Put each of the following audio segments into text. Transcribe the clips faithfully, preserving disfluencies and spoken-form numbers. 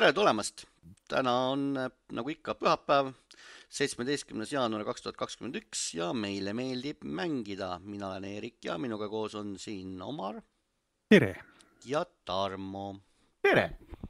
tere tulemast! Täna on nagu ikka pühapäev, seitsmeteistkümnes jaanuar kaks tuhat kakskümmend üks ja meile meeldib mängida. Mina olen Eerik ja minuga koos on siin Omar. Tere! Ja Tarmo. Tere!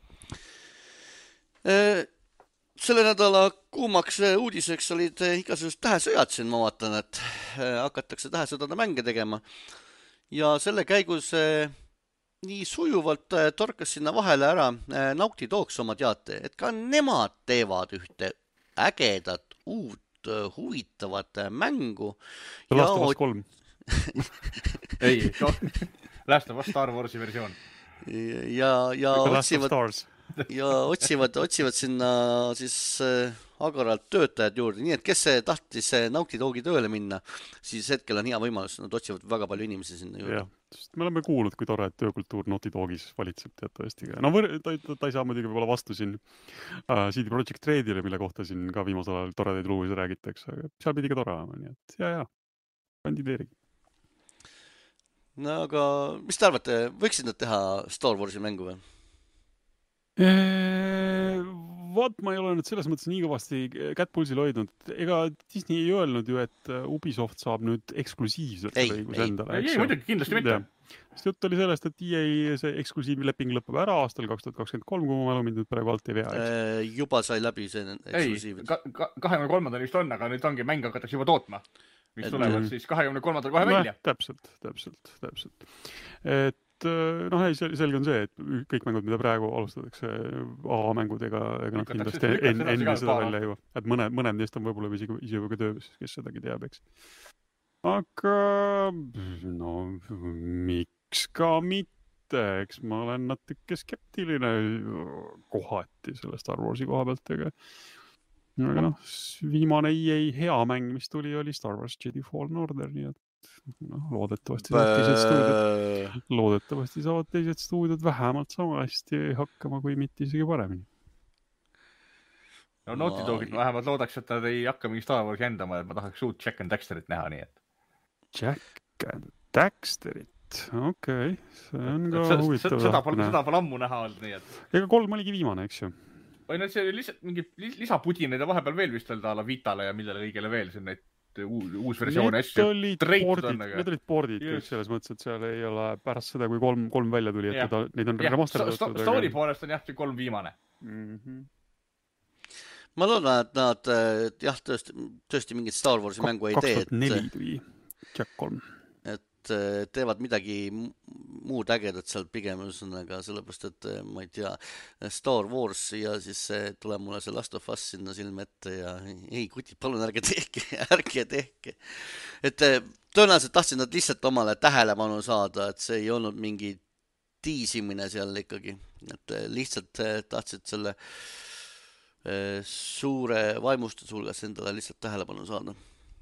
Selle nädala kuumaks uudiseks olid igasugused tähesõjad siin, ma vaatan, et hakatakse tähesõdade mänge tegema. Ja selle käigus nii sujuvalt torkas sinna vahele ära Naughty Dogs oma teate, et ka nemad teevad ühte ägedat, uut, huvitavat mängu. Last of Us kolm. Ei, Last of Us Star Warsi versioon. Ja, ja Last of otsivad, Stars. ja otsivad, otsivad sinna siis agaralt töötajad juurde, nii et kes tahtis Naughty Dogi tööle minna, siis hetkel on hea võimalus, nad otsivad väga palju inimesi sinna juurde. Ja, me oleme kuulnud, kui tore, et töökultuur Naughty Dogis valitseb teatavasti. No ta, ta, ta ei saa muidugi võib-olla vastu siin uh, C D Projekt Redile, mille kohta siin ka viimasel ajal toredaid lugusid räägitakse, aga seal pidi ka tore olema, nii et ja, ja, kandideerigi. No aga mis te arvate, võiksid nad teha Star Warsi mängu või? Eee, vaat ma ei ole nüüd selles mõttes nii kõvasti kätt pulsil hoidnud. Ega Disney ei öelnud ju, et Ubisoft saab nüüd eksklusiivselt ei, õigus ei. endale. Ei, ei, muidugi, kindlasti mitte. Sest jutt oli sellest, et E A see eksklusiivleping lõpeb ära aastal kaks tuhat kakskümmend kolm, kui ma mälu mind nüüd praegu alt ei vea. Äh, juba sai läbi see eksklusiivid. Ei, ka, ka, kahekümne kolmandal vist on, aga nüüd ongi mäng hakatakse juba tootma. Mis tulevad mm. siis kahekümne kolmandal kohe välja. No, täpselt, täpselt, täpselt. Et noh, ei, selge on see, et kõik mängud, mida praegu alustatakse A-mängud, ega, ega nad kindlasti enne, enne seda välja juba. Et mõned, mõned neist on võib-olla isegi, isegi juba töös, kes sedagi teab, eks. Aga no, miks ka mitte, eks ma olen natuke skeptiline kohati selle Star Warsi koha pealt, ega aga noh, viimane E A hea mäng, mis tuli, oli Star Wars Jedi Fallen Order, nii et no, loodetavasti saavad teised stuudiod, loodetavasti saavad teised stuudiod vähemalt sama hästi hakkama, kui mitte isegi paremini. No Naughty Dogit ma vähemalt loodaks, et nad ei hakka mingi Star Warsi endama, et ma tahaks uut Jack and Daxterit näha, nii et. Jack and Daxterit, okei, okay. See on ka et, huvitav. Seda pole pol ammu näha olnud, nii et. Ega kolm oligi viimane, eks ju? Või no see oli lihtsalt mingi lisapudinid ja vahepeal veel vist öelda ala Vitale ja millele kõigele veel siin neid uus, uus versioon need olid pordid, need olid pordid kõik selles mõttes, et seal ei ole pärast seda, kui kolm, kolm välja tuli, et teda, neid on remasterdatud. Sto, story poolest on jah kolm viimane. Mm-hmm. Ma loodan, et nad jah, tõesti, tõesti mingit Star Warsi K- mängu ei tee. kaks tuhat neli tuli Jack kolm. Et teevad midagi muud ägedat seal pigem üsõnaga, sellepärast, et ma ei tea, Star Wars ja siis tuleb mulle see Last of Us sinna silme ette ja ei, kutid, palun ärge tehke, ärge tehke. Et tõenäoliselt tahtsid nad lihtsalt omale tähelepanu saada, et see ei olnud mingi tiisimine seal ikkagi. Et lihtsalt tahtsid selle suure vaimustuse hulgas endale lihtsalt tähelepanu saada.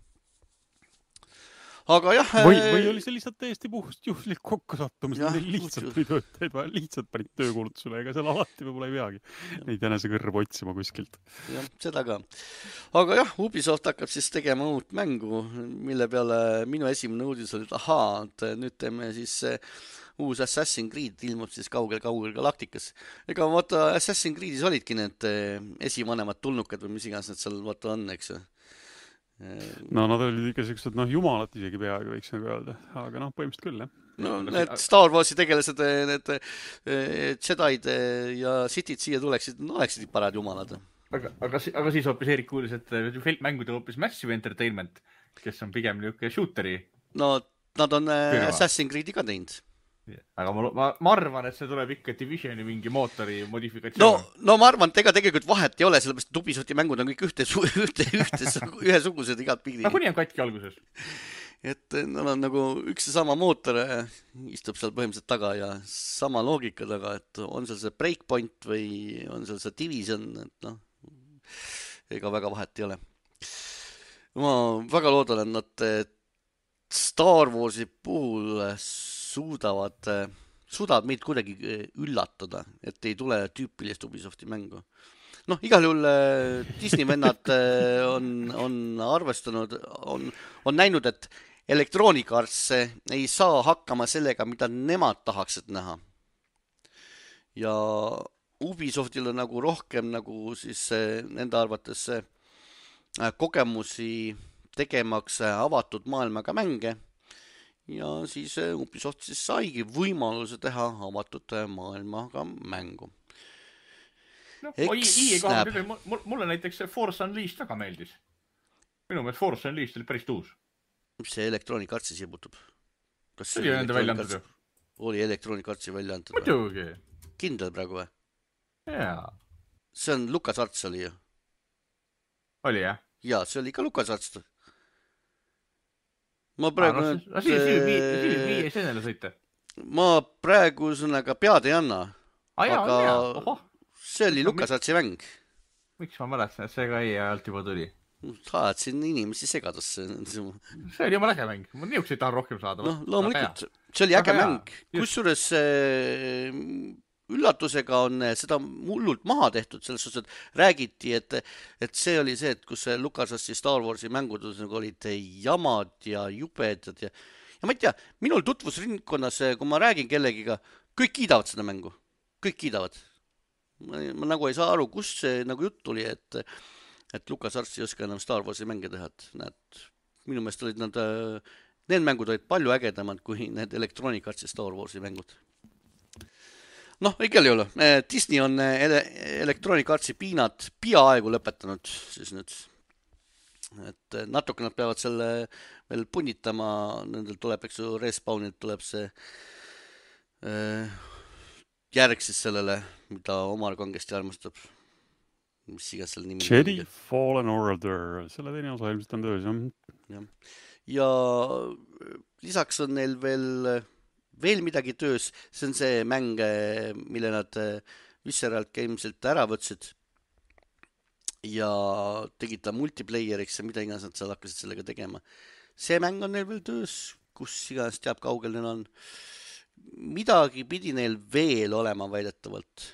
Aga jah, või, või oli see lihtsalt täiesti puhust juhuslik kokkusattumus, lihtsalt, töötajaid, lihtsalt panid töökuulutusele, ega seal alati võib-olla ei peagi neid jänese kõrva otsima kuskilt. Jah, seda ka. Aga jah, Ubisoft hakkab siis tegema uut mängu, mille peale minu esimene uudis oli, et ahaa, et nüüd teeme siis uus Assassin's Creed ilmub siis kaugel-kaugel galaktikas. Ega vaata, Assassin's Creedis olidki need esivanemad tulnukad või mis iganes need seal vaata on, eks ju. No nad olid ikka sellised, noh, jumalat isegi peaaegu võiks nagu öelda, aga noh, põhimõtteliselt küll, jah. No need Star Warsi tegelased, need Jedi'd ja Sithid siia tuleksid, no oleksid parad jumalad. Aga, aga, aga siis hoopis Eerik kuulis, et mängude hoopis Massive Entertainment, kes on pigem niuke shooteri. No nad on Pürva. Assassin's Creed'i ka teinud. Aga ma, ma, ma arvan, et see tuleb ikka Divisioni mingi mootori modifikatsioon. No, no ma arvan, et ega tegelikult vahet ei ole, sellepärast et Ubisofti mängud on kõik ühte, ühte, ühte, ühesugused igat pidi. No kuni on katki alguses. Et nad on nagu üks ja sama mootor istub seal põhimõtteliselt taga ja sama loogika taga, et on seal see Breakpoint või on seal see Division, et noh, ega väga vahet ei ole. Ma väga loodan, et nad Star Warsi puhul suudavad, suudavad meid kuidagi üllatada, et ei tule tüüpilist Ubisofti mängu. Noh, igal juhul Disney vennad on, on arvestanud, on, on näinud, et Electronic Arts ei saa hakkama sellega, mida nemad tahaksid näha. Ja Ubisoftil on nagu rohkem nagu siis nende arvates kogemusi tegemaks avatud maailmaga mänge ja siis Ubisoft siis saigi võimaluse teha avatud maailmaga mängu. No, Eks näeb. Mulle näiteks Force Unleashed väga meeldis. Minu meelest Force Unleashed oli päris tuus. Mis see Electronic Artsi sibutub? Kas see oli nende välja antud? Oli Electronic Artsi välja antud? Muidugi. Kindel praegu või? Jaa. See on Lucas Arts oli ju. Oli jah? Jaa, see oli ka Lucas Arts. Ma praegu... Ah, no, siin viie senele sõite. Ma praegu sõnaga pead ei anna. Ah, jaa, aga jaa. Oho. See oli Lucas Artsi mäng. Miks ma mäletsen, et see ka ei alt juba tuli? Saad siin inimesi segadusse. See oli oma äge mäng. Ma niuks ei taha rohkem saada. No, loomulikult. See oli äge mäng. Kusjuures üllatusega on seda hullult maha tehtud, selles suhtes, et räägiti, et, et see oli see, et kus Lucasartsi Star Warsi mängudus nagu olid jamad ja jubedad ja, ja ma ei tea, minul tutvusringkonnas, kui ma räägin kellegiga, kõik kiidavad seda mängu. Kõik kiidavad. Ma, ma nagu ei saa aru, kus see nagu jutt tuli, et, et Lucasarts ei oska enam Star Warsi mänge teha. Näed, minu meelest olid nad, need mängud olid palju ägedamad kui need Electronic Artsi Star Warsi mängud. Noh, igal juhul. Disney on ele- Electronic Artsi piinad peaaegu lõpetanud siis nüüd. Et natuke nad peavad selle veel punnitama, nendel tuleb, eks ju, Respawnilt tuleb see äh, järg siis sellele, mida Omar kangesti armastab. Mis iga selle nimi. Jedi Fallen Order, selle teine osa ilmselt on töös, jah. Ja lisaks on neil veel veel midagi töös, see on see mäng, mille nad Visceral Gamesilt ära võtsid ja tegid ta multiplayeriks ja mida iganes nad seal hakkasid sellega tegema. See mäng on neil veel töös, kus iganes teab kaugel neil on. Midagi pidi neil veel olema väidetavalt.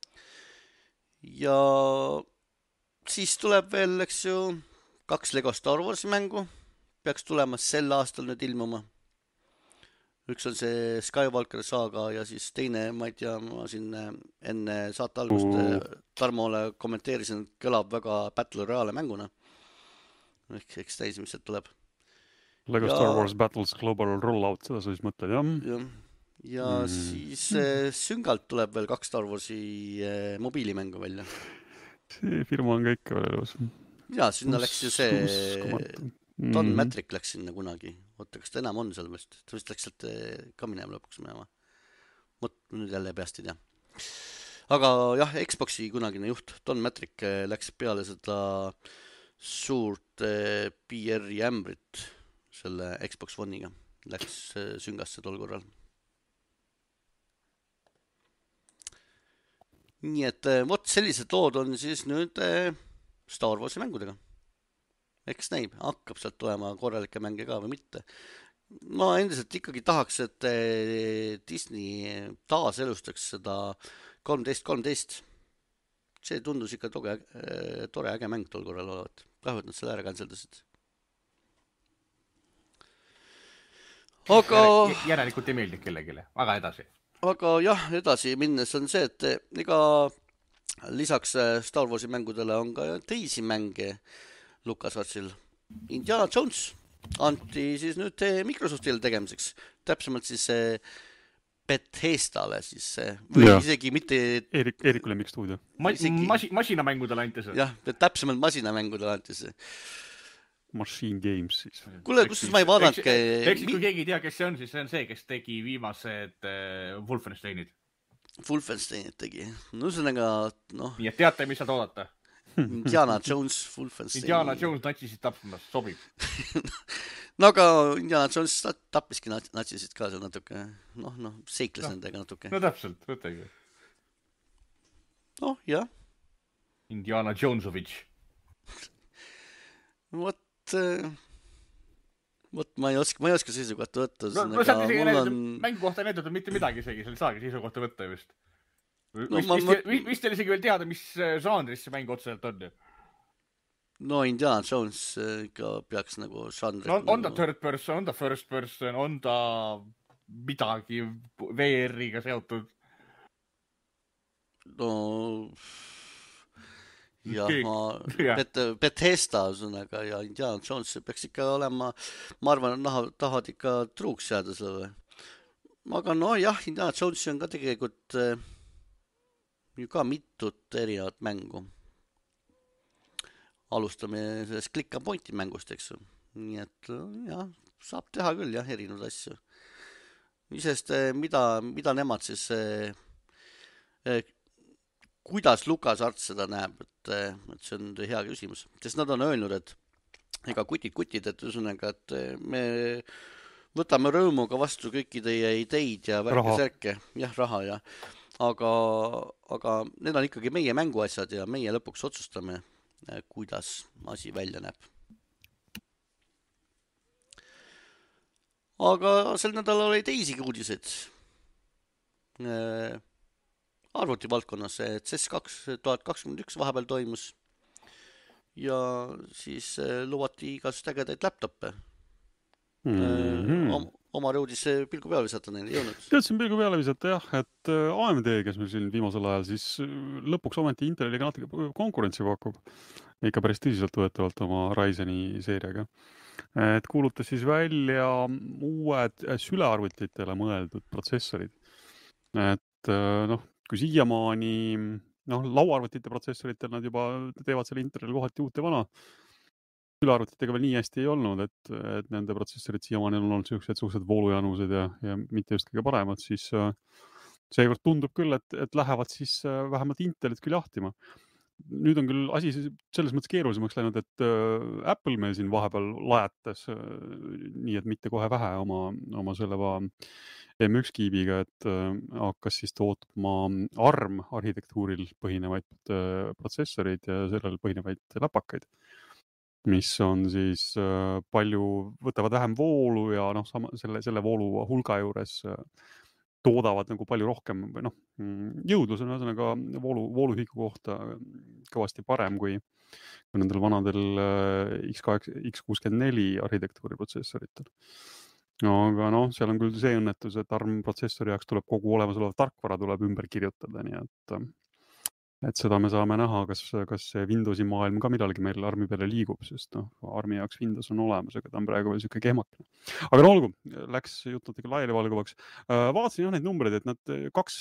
Ja siis tuleb veel, eks ju, kaks Lego Star Warsi mängu, peaks tulema sel aastal nüüd ilmuma. Üks on see Skywalker saaga ja siis teine, ma ei tea, ma siin enne saate algust uh. Tarmole kommenteerisin, et kõlab väga Battle Royale mänguna. Ehk eks täis, mis sealt tuleb. Lego ja... Star Wars Battles Global Rollout, seda sa siis mõtled, jah? Ja, ja mm. siis eh, süngalt tuleb veel kaks Star Warsi eh, mobiilimängu välja. See firma on ka ikka veel elus. Ja, sinna läks ju see... Don mm-hmm. Matrick läks sinna kunagi. Oota, kas ta enam on seal vist? Ta vist läks sealt ka minema lõpuks minema. Mot, nüüd jälle peast ei tea. Aga jah, Xboxi kunagine juht Don Matrick läks peale seda suurt P R-i ämbrit selle Xbox One'iga. Läks süngasse tol korral. Nii et vot sellised lood on siis nüüd Star Warsi mängudega. Eks näib, hakkab sealt tulema korralikke mänge ka või mitte. Ma endiselt ikkagi tahaks, et Disney taas elustaks seda kolmteist kolmteist. See tundus ikka toge, tore äge mäng tol korral olevat. Kahju, et nad selle ära kantseldasid. Aga... Järelikult ei meeldi kellegile. Aga edasi. Aga jah, edasi minnes on see, et ega lisaks Star Warsi mängudele on ka teisi mänge LucasArtsil. Indiana Jones anti siis nüüd Microsoftile tegemiseks. Täpsemalt siis Bethesdale siis või ja. Isegi mitte Erik, Eeriku Lemmik stuudio. Ma, isegi... masi, masinamängudele anti see. Jah, täpsemalt masinamängudele anti see. Machine Games siis. Kuule, kus siis ma ei vaadanudki... Eks kui keegi ei tea, kes see on, siis see on see, kes tegi viimased äh, Wolfensteinid. Wolfensteinid tegi. No ühesõnaga, noh... Nii et teate, mis saad oodata? Indiana Jones, Wolfenstein. Indiana Jones natsisid tappamas, sobib. No aga Indiana Jones tappiski natsisid ka seal natuke. Noh, noh, seikles no. Nendega natuke. No täpselt, võttegi. Noh, jah. Indiana Jonesovich. Vot, vot ma ei oska, ma ei oska seisukohta võtta. No, no sealt isegi näidatud, on... mängu kohta näidatud mitte midagi isegi, seal ei saagi seisukohta võtta vist. No, vist, ma, vist, ma... vist teil isegi veel teada, mis žanris see mäng otseselt on? No Indiana Jones ikka peaks nagu žanrit... No, on ta third person, on ta first person, on ta midagi V R-iga seotud? no jah, Kõik- ma jah. Bet, Bethesda ühesõnaga ja Indiana Jones peaks ikka olema, ma arvan, et naha, tahavad ikka truuks jääda sellele. aga no jah, Indiana Jonesi on ka tegelikult eh, ju ka mitut erinevat mängu. Alustame sellest click and pointi mängust, eks ju. Nii et jah, saab teha küll jah, erinevaid asju. Isest, mida, mida nemad siis eh, eh, kuidas LucasArts seda näeb, et, et see on hea küsimus, sest nad on öelnud, et ega kutid kutid, et ühesõnaga, et me võtame rõõmuga vastu kõiki teie ideid ja värke-särke, jah, raha ja, aga, aga need on ikkagi meie mänguasjad ja meie lõpuks otsustame, kuidas asi välja näeb. aga sel nädalal oli teisigi uudiseid. Arvuti valdkonnas C E S kaks tuhat kakskümmend üks vahepeal toimus ja siis lubati igast ägedaid laptoppe. Mm-hmm. Oma rõudis pilgu peale visata neile jõudnud. Teadsin pilgu peale visata jah, et A M D, kes meil siin viimasel ajal siis lõpuks ometi Inteliga natuke konkurentsi pakub, ikka päris tõsiselt võetavalt oma Ryzeni seeriaga. Et kuulutas siis välja uued sülearvutitele mõeldud protsessorid. Et noh, kui siiamaani noh, lauaarvutite protsessoritel nad juba teevad selle Intelil kohati uut ja vana. Sülearvutitega veel nii hästi ei olnud, et, et nende protsessorid siiamaani on olnud sellised suhted voolujanused ja, ja mitte just kõige paremad, siis seekord tundub küll, et, et lähevad siis vähemalt Intelit küll jahtima. Nüüd on küll asi selles mõttes keerulisemaks läinud, et Apple meil siin vahepeal lajatas nii, et mitte kohe vähe oma, oma selle M üks kiibiga, et hakkas siis tootma ARM arhitektuuril põhinevaid protsessoreid ja sellel põhinevaid läpakaid, mis on siis palju, võtavad vähem voolu ja noh, sama, selle, selle voolu hulga juures toodavad nagu palju rohkem, või noh, jõudlus on ühesõnaga voolu, vooluühiku kohta kõvasti parem kui, kui nendel vanadel X kuuskümmend neli arhitektuuri protsessoritel. Aga noh, seal on küll see õnnetus, et ARM protsessori jaoks tuleb kogu olemasolev tarkvara tuleb ümber kirjutada, nii et, et seda me saame näha, kas, kas see Windowsi maailm ka midalgi meil ARMi peale liigub, sest noh, ARMi jaoks Windows on olemas, aga ta on praegu veel siuke kehmakene. Aga no olgu, läks jutud ikka laiali valguvaks. Vaatasin jah neid numbreid, et nad kaks,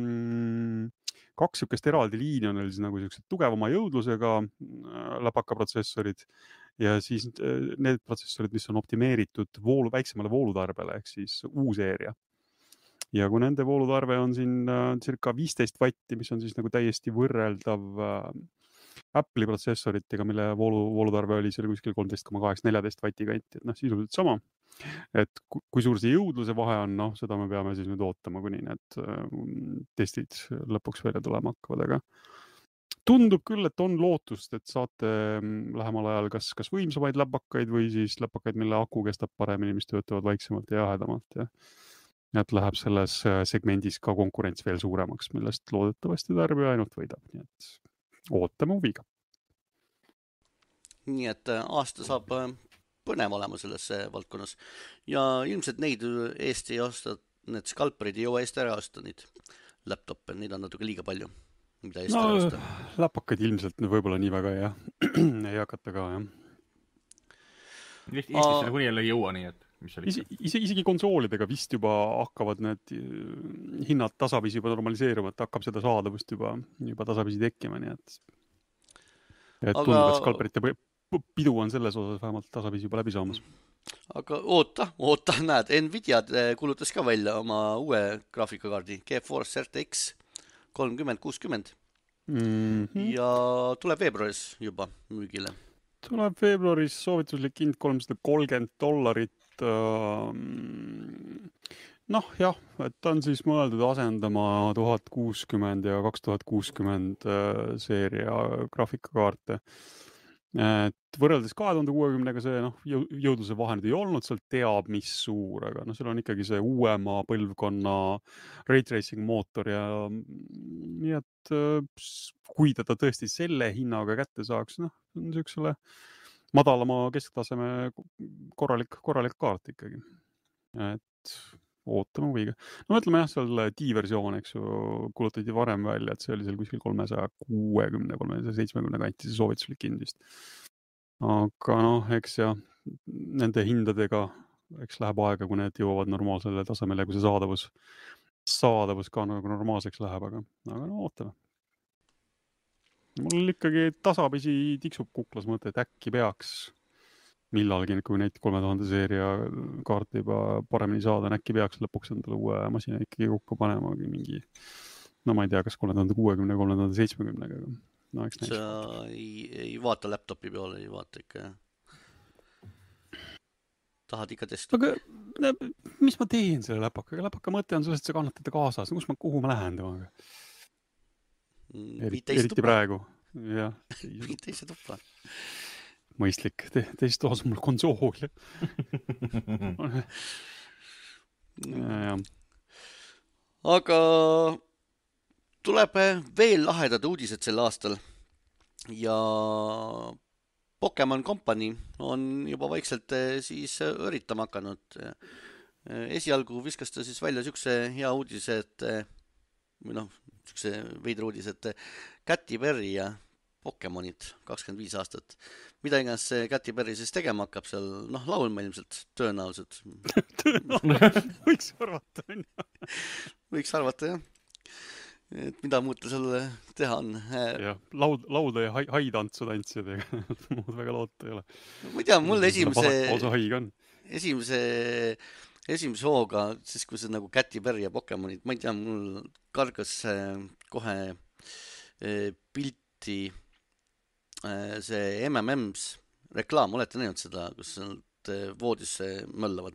kaks siukest eraldi liini on siis nagu siuksed tugevama jõudlusega läpakaprotsessorid ja siis need protsessorid, mis on optimeeritud voolu, väiksemale voolutarbele ehk siis U-seeria. Ja kui nende voolutarve on siin circa viisteist vatti, mis on siis nagu täiesti võrreldav Apple'i protsessoritega, mille voolu, voolutarve oli seal kuskil kolmteist koma kaheksa neljateist vatti kanti, et noh, sisuliselt sama. Et kui suur see jõudluse vahe on, noh, seda me peame siis nüüd ootama, kuni need testid lõpuks välja tulema hakkavad, aga tundub küll, et on lootust, et saate lähemal ajal kas, kas võimsamaid läpakaid või siis läpakaid, mille aku kestab paremini, mis töötavad vaiksemalt ja jahedamalt ja et läheb selles segmendis ka konkurents veel suuremaks, millest loodetavasti tarbija ainult võidab, nii et ootame huviga. Nii et aasta saab põnev olema selles valdkonnas ja ilmselt neid Eesti ei osta, need skalperid ei jõua Eesti ära osta neid laptoppe, neid on natuke liiga palju. Mida Eesti no, ära osta. Läpakaid ilmselt võib-olla nii väga ja ei hakata ka, jah. Eestis seda kuni jälle ei jõua, nii et mis oli? Isi, isegi konsoolidega vist juba hakkavad need hinnad tasapisi juba normaliseeruma, et hakkab seda saadavust juba, juba tasapisi tekkima, nii et, et aga... tundub, et skalperite pidu on selles osas vähemalt tasapisi juba läbi saamas. Aga oota, oota, näed, Nvidia kuulutas ka välja oma uue graafikakaardi GeForce R T X kolmkümmend kuuskümmend mm-hmm. ja tuleb veebruaris juba müügile. Tuleb veebruaris soovituslik hind kolmsada kolmkümmend dollarit. Noh, jah, et ta on siis mõeldud asendama tuhat kuuskümmend ja kaks tuhat kuuskümmend seeria graafikakaarte. Et võrreldes kahe tuhande kuuekümnega see noh, jõudluse vahend ei olnud, seal teab mis suur, aga noh, seal on ikkagi see uuema põlvkonna ray tracing mootor ja nii et kui teda tõesti selle hinnaga kätte saaks, noh, on siuksele madalama kesktaseme korralik, korralik kaart ikkagi. Et ootame huviga. No mõtleme jah, seal D-versioon, eks ju, kulutati varem välja, et see oli seal kuskil kolmesaja kuuekümne, kolmesaja seitsmekümne kanti, see soovituslik hind vist. Aga noh, eks jah, nende hindadega, eks läheb aega, kui need jõuavad normaalsele tasemele, kui see saadavus, saadavus ka nagu normaalseks läheb, aga, aga no ootame. Mul ikkagi tasapisi tiksub kuklas mõte, et äkki peaks millalgi, kui neid kolme tuhande seeria kaarte juba paremini saada, äkki peaks lõpuks endale uue masina ikkagi kokku panema mingi, no ma ei tea, kas kolme tuhande kuuekümne, kolme tuhande seitsmekümne. No, eks sa ei, ei vaata laptopi peale, ei vaata ikka, jah. Tahad ikka testi? Aga mis ma teen selle läpakaga? Läpaka mõte on sellest, et sa kannatad kaasas. Kus ma, kuhu ma lähen temaga? Eriti, eriti praegu. Ja, teise tuppa. Mõistlik. Te, teist toas on mul konsool. Aga tuleb veel lahedad uudised sel aastal. Ja Pokemon Company on juba vaikselt siis üritama hakanud. Esialgu viskas ta siis välja sükse hea uudise, et või noh, sükse veidra uudise, et Katy Perry ja Pokemonid kakskümmend viis aastat. Mida iganes see Katy Perry siis tegema hakkab seal, noh, laulma ilmselt, tõenäoliselt. Võiks arvata, on ju. Võiks arvata, jah. Et mida muud ta selle teha on. Jah, laud, lauda ja hai, haitantsu tantsijad, muud väga loota ei ole. Ma ei tea, mul esimese, esimese, esimese hooga, siis kui see nagu Katy Perry ja Pokemonid, ma ei tea, mul kargas kohe pilti see M M M's reklaam, olete näinud seda, kus nad voodisse möllavad?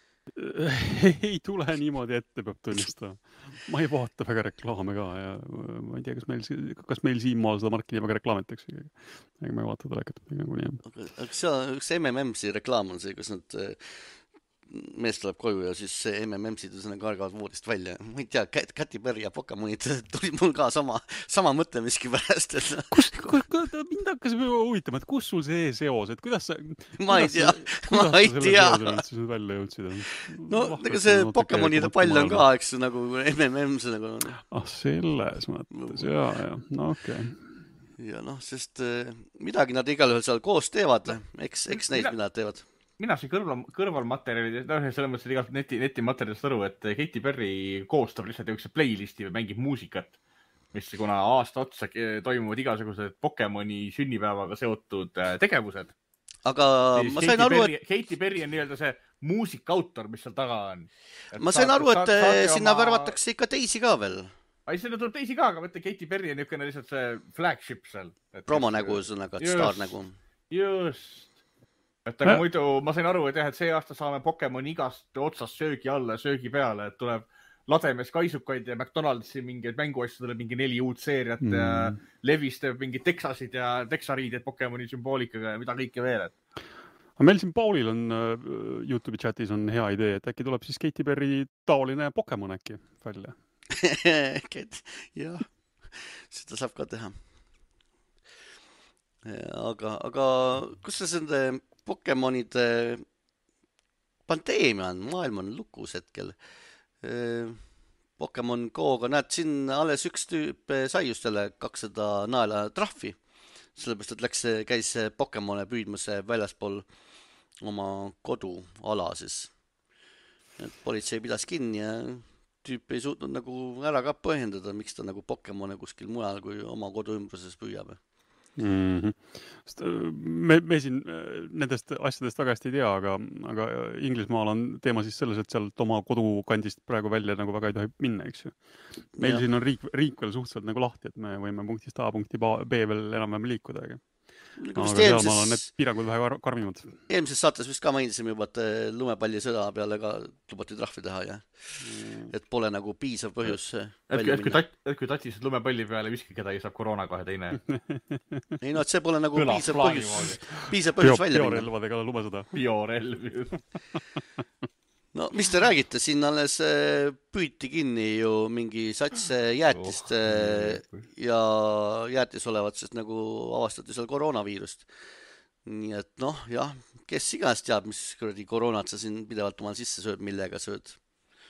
Ei tule niimoodi ette, peab tunnistama. Ma ei vaata väga reklaame ka ja ma ei tea, kas meil, kas meil siin maal seda marki nii väga reklaamitakse. Ega ma ei vaata telekat. Aga, aga see üks M M M's reklaam on see, kus nad mees tuleb koju ja siis M M M's-id kargavad voodist välja. Ma ei tea, Katy Perry ja Pokemonid tuli mul ka sama, sama mõte miski pärast. Et... Kus, kus, mind hakkas huvitama, et kus sul see seos, et kuidas sa... Ma ei tea, ma ei tea. Välja jõudsid? No, ega see Pokemonide pall on ka, eks, nagu M M M's. Nagu... Ah, selles mõttes, jaa, jaa, no okei. Okay. Ja noh, sest midagi nad igal ühel seal koos teevad, eks, eks neid, mida nad teevad. Mina siin kõrval, kõrvalmaterjalid, no selles mõttes igalt neti, netimaterjalist aru, et Katy Perry koostab lihtsalt üks playlisti või mängib muusikat, mis kuna aasta otsa toimuvad igasugused Pokemoni sünnipäevaga seotud tegevused. Aga siis ma Katy sain aru, Perry, et... Katy Perry on nii-öelda see muusikautor, mis seal taga on. Et ma sain aru, et saad, saad sinna oma... värvatakse ikka teisi ka veel. Ai, sinna tuleb teisi ka, aga võtte Katy Perry on niisugune lihtsalt see flagship seal. Promonägu, sõnaga, staarnägu. Just. Et aga muidu ma sain aru, et jah, et see aasta saame Pokemon igast otsast söögi alla, söögi peale, et tuleb lademes kaisukaid ja McDonaldsi mingeid mänguasju tuleb mingi neli uut seeriat mm. ja Levis teeb mingid Texasid ja Texariided Pokemoni sümboolikaga ja mida kõike veel. Et... Meil siin Paulil on YouTube'i chatis on hea idee, et äkki tuleb siis Katy Perry taoline Pokemon äkki välja. jah, seda saab ka teha. Aga, aga kus see sende Pokemonide pandeemia on, maailm on lukus hetkel. Pokemon Go'ga, näed, siin alles üks tüüp sai just jälle kakssada naela trahvi. Sellepärast, et läks, käis Pokemone püüdmas väljaspool oma koduala siis. Et politsei pidas kinni ja tüüp ei suutnud nagu ära ka põhjendada, miks ta nagu Pokemone kuskil mujal kui oma kodu ümbruses püüab. Mm-hmm. me, me siin nendest asjadest väga hästi ei tea, aga, aga Inglismaal on teema siis selles, et sealt oma kodukandist praegu välja nagu väga ei tohi minna, eks ju. Meil ja. Siin on riik, riik veel suhteliselt nagu lahti, et me võime punktist A punkti B veel enam-vähem liikuda, aga, aga seal maal on need piirangud vähe karmimad. Eelmises saates vist ka mainisime juba, et lumepalli sõda peale ka lubati trahvi teha ja mm. et pole nagu piisav põhjus et, välja et, minna. Et, et kui tatised lumepalli peale viski kedagi saab koroona kohe teine. ei no, et see pole nagu Kõla, piisav põhjus, piisav põhjus Bio, välja minna. Biorelvadega lumesõda. Biorelv. No, mis te räägite? Siin alles püüti kinni ju mingi sats jäätist oh, ja jäätis olevat, sest nagu avastati seal koroonaviirust. Nii et noh, jah, kes iganes teab, mis kuradi koroonat sa siin pidevalt omal sisse sööd, millega sööd.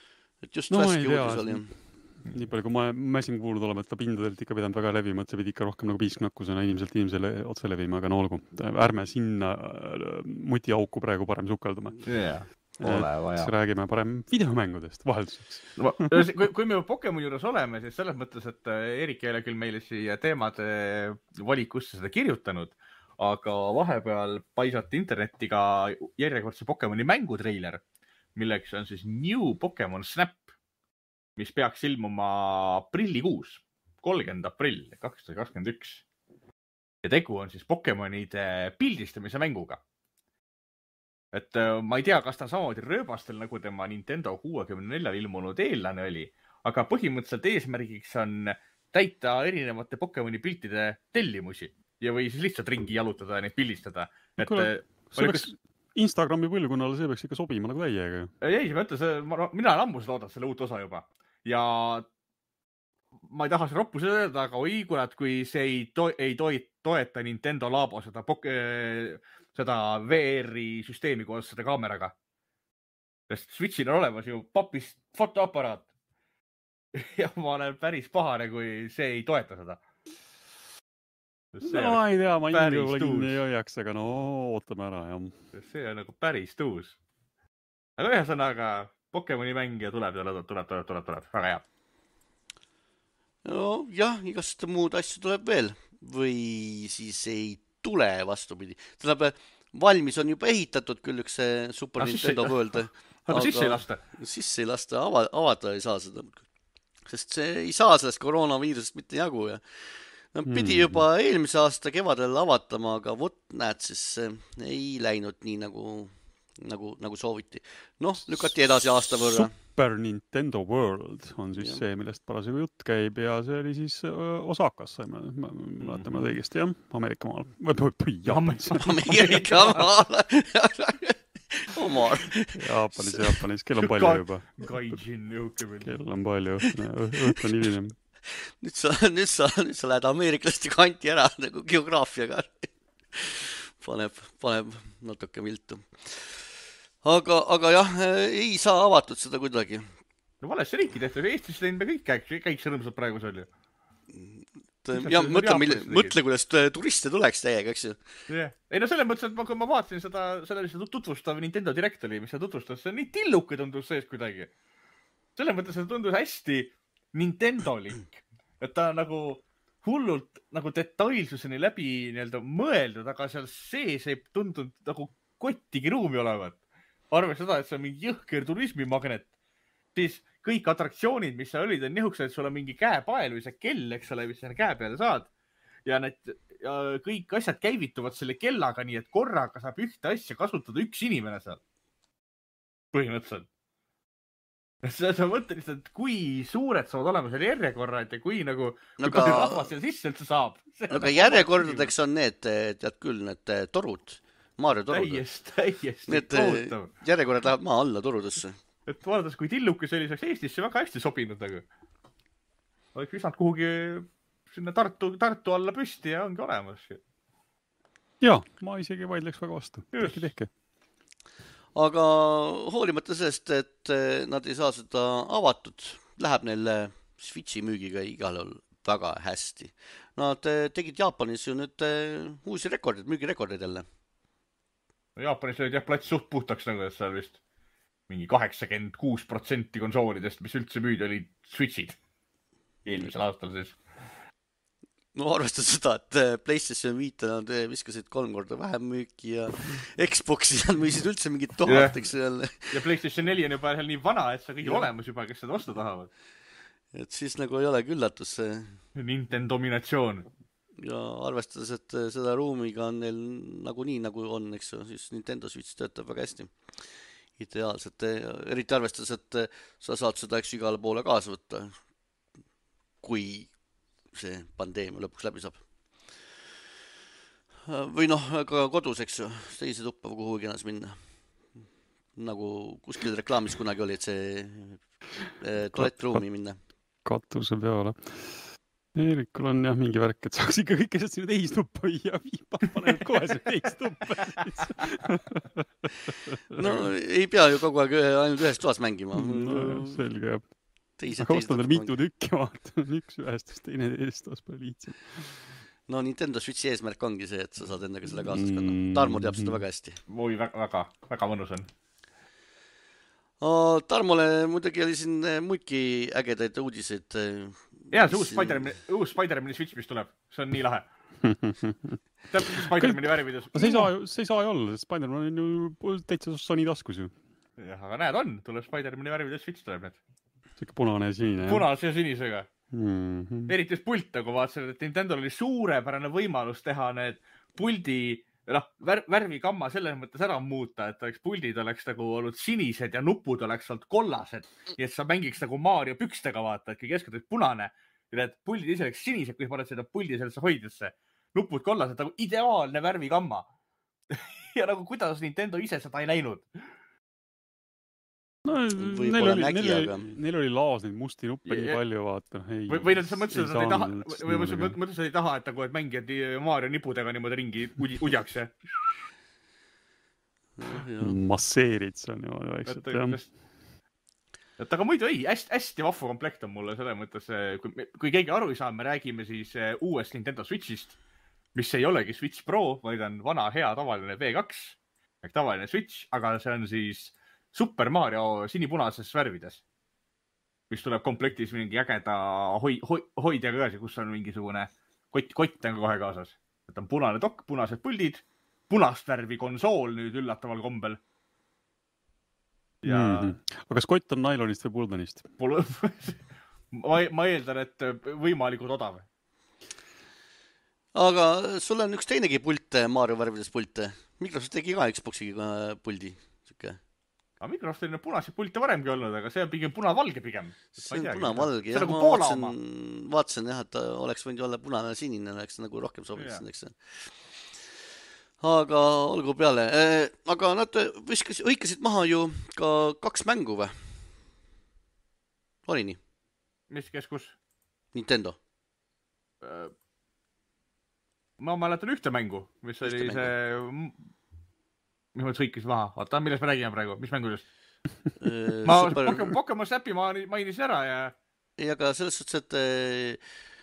et just No ma värske ei tea, uudis oli. nii palju, kui ma mäsin kuulnud olema, et ta pindadelt ikka pidanud väga levima, et see pidi ikka rohkem nagu piisknakkusena inimeselt inimesele otse levima, aga no olgu. Ärme sinna mutiauku praegu parem sukeldume. Yeah. Ole vaja. Räägime parem videomängudest vahelduseks. kui, kui me Pokemoni juures oleme, siis selles mõttes, et Erik ei ole küll meile siia teemade valikusse seda kirjutanud, aga vahepeal paisati internetti ka järjekordse Pokemoni mängutreiler, milleks on siis New Pokemon Snap, mis peaks ilmuma aprillikuus, kolmkümmend aprill kaks tuhat kakskümmend üks. Ja tegu on siis Pokemonide pildistamise mänguga. Et ma ei tea, kas ta samamoodi rööbastel, nagu tema Nintendo kuuekümne neljal ilmunud eellane oli, aga põhimõtteliselt eesmärgiks on täita erinevate Pokemoni piltide tellimusi ja või siis lihtsalt ringi jalutada ja neid pildistada. Et, Kule, see peaks kus... Instagrami põlvkonnale, see peaks ikka sobima nagu täiega. Ei, ma mõtlen, see, ma, mina olen ammu seda oodanud, selle uut osa juba. Ja ma ei taha see roppu seda öelda, aga oi, kurat, kui see ei, to ei to toeta Nintendo Labo seda Poke seda V R-i süsteemi koos seda kaameraga. Sest Switchil on olemas ju papist fotoaparaat. Ja ma olen päris pahane, kui see ei toeta seda. See no ei tea, ma inimene kinni ei hoiaks, aga no ootame ära. Jah. See on nagu päris tuus. Aga ühesõnaga, Pokemoni mängija tuleb, tuleb, tuleb, tuleb, tuleb, tuleb. Väga hea. No jah, igast muud asju tuleb veel. Või siis ei tule vastupidi. Tähendab, valmis on juba ehitatud küll üks Super ah, Nintendo World. Aga sisse ei lasta? Sisse ei lasta, ava, avada ei saa seda. Sest see ei saa sellest koroonaviirusest mitte jagu. Ja no, pidi juba eelmise aasta kevadel avatama, aga vot näed, siis ei läinud nii nagu, nagu, nagu sooviti. Noh, lükati edasi aasta võrra. Super Nintendo World on siis ja. See, millest parasjagu jutt käib ja see oli siis Osakas, saime, mäletame mm. õigesti, jah, Ameerika maal. Või Jaapanis. Ameerika maal. Omar. Jaapanis, Jaapanis, kell on palju juba. Gaijin jõuke veel. Kell on palju, õht on hiljem. Nüüd sa, nüüd, sa, nüüd sa lähed ameeriklaste kanti ära nagu geograafiaga. Paneb, paneb natuke viltu. Aga, aga jah, ei saa avatud seda kuidagi. No valesse riiki tehtud, Eestis teinud me kõik käiks, käiks rõõmsad praegu seal ju. Ja mõtle, mille, mõtle, kuidas turiste tuleks täiega, eks ju? Yeah. Ei no selles mõttes, et ma, kui ma vaatasin seda, selle tutvustav Nintendo Direct oli, mis see tutvustas, see nii tilluke tundus sees kuidagi. Selles mõttes, et tundus hästi Nintendo-lik. Et ta nagu hullult nagu detailsuseni läbi nii-öelda mõeldud, aga seal sees ei tundunud nagu kottigi ruumi olevat. Arve seda, et see on mingi jõhker turismimagnet, siis kõik atraktsioonid, mis seal olid, on nihuksed, et sul on mingi käepael või see kell, eks ole, mis sa käe peale saad. Ja, need, ja kõik asjad käivituvad selle kellaga nii, et korraga saab ühte asja kasutada üks inimene seal. Põhimõtteliselt. Sa mõtled lihtsalt, kui suured saavad olema seal järjekorrad ja kui nagu no kui palju rahvas seal sisse üldse saab. No aga järjekordadeks on need, tead küll, need torud. Mario torud. Täiesti, täiesti. Need järjekorrad lähevad maa alla torudesse. Et vaadates, kui tilluke see oli saaks Eestisse väga hästi sobinud. Nagu. Oleks visanud kuhugi sinna Tartu, Tartu alla püsti ja ongi olemas. Ja, ma isegi vaidleks väga vastu. Tehke, tehke. Aga hoolimata sellest, et nad ei saa seda avatud, läheb neil Switchi müügiga igal juhul väga hästi. Nad tegid Jaapanis ju nüüd uusi rekordid, müügirekordid jälle. Jaapanis olid jah plats suht puhtaks, nagu et seal vist mingi kaheksakümmend kuus protsenti konsoolidest, mis üldse müüdi, olid Switchid. Eelmisel aastal siis. No arvestada seda, et PlayStation viite nad viskasid kolm korda vähem müüki ja Xboxi nad müüsid üldse mingid tuhateks jälle. Ja PlayStation neli on juba nii vana, et see on kõige olemas juba, kes seda osta tahavad. Et siis nagu ei olegi üllatus see. Nintendo dominatsioon. Ja arvestades, et seda ruumiga on neil nagu nii, nagu on, eks siis Nintendo Switch töötab väga hästi. Ideaalselt. Eriti arvestades, et sa saad seda eks igale poole kaasa võtta, kui see pandeemia lõpuks läbi saab. Või noh, ka kodus, eks ju, teise tuppa kuhugi ennast minna. Nagu kuskil reklaamis kunagi oli, et see tualettruumi minna. Katuse peale. Eerikul on jah mingi värk, et saaks ikka kõik asjad sinna teist tuppa ja viipa panevad kohe see teist tuppa. No ei pea ju kogu aeg ainult ühes toas mängima. No, selge, jah. Teised, aga ostan tal mitu tükki, vaata. Üks ühest, teine teist toas pole liitsim. No Nintendo Switchi eesmärk ongi see, et sa saad endaga selle kaasas kanna. Tarmo teab seda väga hästi. Oi, väga, väga, väga mõnus on. Tarmole muidugi oli siin muidki ägedaid uudiseid. Jaa, see uus Spider-Man, uus Spider-Mani Switch, mis tuleb. See on nii lahe. Täpselt Spider-Mani värvides. No see ei saa, see ei saa ju olla, sest Spider-Man on ju täitsa Sony taskus ju. Jah, aga näed on, tuleb Spider-Mani värvides Switch tuleb need. Sikke punane ja sinine. Punase ja sinisega. Mm-hmm. Eriti pult, kui vaatasin, et Nintendo oli suurepärane võimalus teha need puldi, noh, vär, värvikamma selles mõttes ära muuta, et oleks puldid oleks nagu olnud sinised ja nupud oleks olnud kollased. Ja et sa mängiks nagu Mario pükstega vaata, et kui keskelt oleks punane ja need puldid ise oleks sinised, kui paned seda puldi sellesse hoidjasse. Nupud kollased, nagu ideaalne värvikamma. Ja nagu kuidas Nintendo ise seda ei näinud. No, neil oli, nägi, neil, aga... neil oli laas neid musti nuppe nii palju, vaata. Ei, või, või sa mõtlesid, et nad ei taha, või mõtlesid, et ei taha, et nagu, et mängijad Mario nipudega niimoodi ringi udjaks, jah? Masseerid see on niimoodi vaikselt, jah. Et aga muidu ei, hästi, hästi vahva komplekt on mulle selle mõttes, kui, kui keegi aru ei saa, me räägime siis uuest Nintendo Switchist, mis ei olegi Switch Pro, vaid on vana hea tavaline V kaks, ehk tavaline Switch, aga see on siis Super Mario sinipunases värvides, mis tuleb komplektis mingi ägeda hoi, hoi, hoidjaga ka, kus on mingisugune kott, kott on kohe kaasas. Et on punane dokk, punased puldid, punast värvi konsool nüüd üllataval kombel. Ja... Mm-hmm. Aga kas kott on nailonist või puldanist? Pul... ma, ma eeldan, et võimalikult odav. Aga sul on üks teinegi pult, Mario värvides pult. Microsoft tegi ka Xboxi puldi. Siuke. Aga Microsoft on punaseid pulte varemgi olnud, aga see on pigem punavalge pigem. See on punavalge, jah. Ma vaatasin, vaatasin, jah, et oleks võinud olla punane sinine, oleks nagu rohkem sobinud. Aga olgu peale. Aga nad viskas, õikasid maha ju ka kaks mängu või? Oli nii? Mis keskus? Nintendo. Ma mäletan ühte mängu, mis ühte oli mängu. See... Mis mõttes õikas maha? Vaata, millest me räägime praegu? Mis mängu just? ma super... Pokemon, Pokemon Snappi ma mainisin ära ja... Ei, aga selles suhtes, et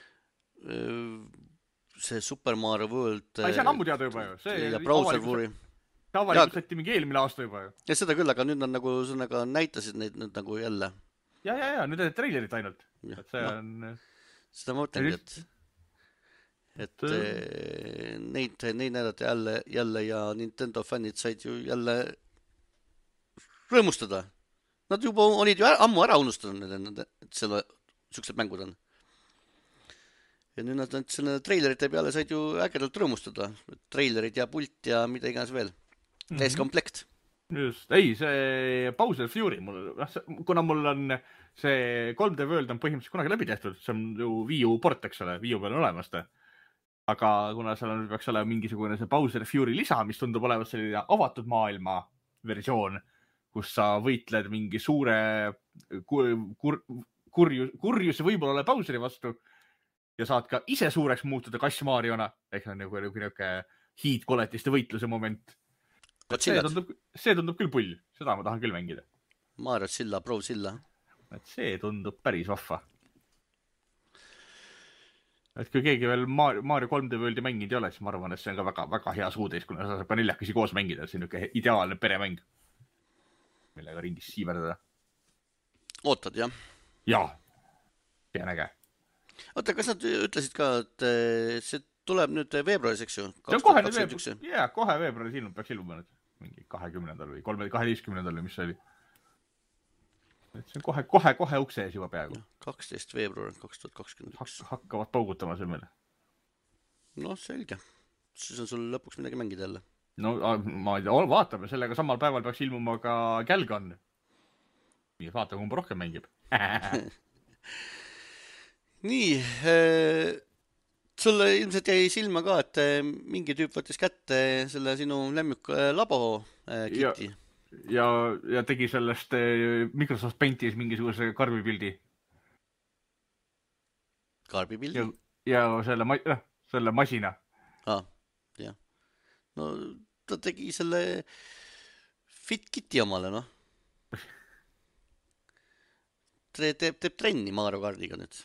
see Super Mario World... Ai, see on ammu teada juba ju. See ja Browser Wuri. See avalikustati mingi eelmine aasta juba ju. Ja seda küll, aga nüüd on nagu, sõnaga näitasid neid nüüd nagu jälle. Ja, ja, ja, nüüd on trailerit ainult. Ja, et see no, on... Seda ma mõtlengi, et... et äh, neid, neid näidati jälle, jälle ja Nintendo fännid said ju jälle rõõmustada. Nad juba olid ju ära, ammu ära unustanud, et selle siuksed mängud on. Ja nüüd nad selle trailerite peale said ju ägedalt rõõmustada. Trailerid ja pult ja mida iganes veel. Täis mm-hmm. komplekt. Just, ei, see Bowser Fury, mul, kuna mul on see kolm D World on põhimõtteliselt kunagi läbi tehtud, see on ju Wii U port, eks ole, Wii U peal on olemas ta. Aga kuna seal on, peaks olema mingisugune see Bowser Fury lisa, mis tundub olevat selline avatud maailma versioon, kus sa võitled mingi suure kur, kur, kurjus, kurjuse võib-olla ole Bowseri vastu ja saad ka ise suureks muutuda Kass Mariona, ehk on nagu niisugune hiidkoletiste võitluse moment. See tundub, see tundub küll pull, seda ma tahan küll mängida. Mario Silla, Pro Silla. Et see tundub päris vahva. Et kui keegi veel Mario kolm D Worldi mänginud ei ole, siis ma arvan, et see on ka väga, väga hea suudes, kuna sa saab ka neljakesi koos mängida. See on niisugune ideaalne peremäng, millega ringis siiverdada. Ootad, jah? Jaa, see on äge. Oota, kas nad ütlesid ka, et see tuleb nüüd veebruaris, eks ju? See on kohe nüüd veebruaris, jaa, kohe veebruaris ilmub, peaks ilmuma nüüd. Mingi kahekümnendal või kaheteistkümnendal või mis see oli. Et see on kohe, kohe, kohe ukse ees juba peaaegu. kaksteist veebruar kaks tuhat kakskümmend üks. Hak- hakkavad paugutama seal meile. No selge. Siis on sul lõpuks midagi mängida jälle. No ma ei tea, vaatame. Sellega samal päeval peaks ilmuma ka Galgan. Nii, vaatame, kumb rohkem mängib. Nii, äh, sulle ilmselt jäi silma ka, et mingi tüüp võttis kätte selle sinu lemmik labo äh, kiti. Ja, ja tegi sellest Microsoft Paintis mingisuguse karbipildi. Karbipildi? Ja, ja selle, äh, selle masina. Ah, jah. No ta tegi selle FitKiti omale, noh. Teeb, teeb trenni Mario Kartiga nüüd.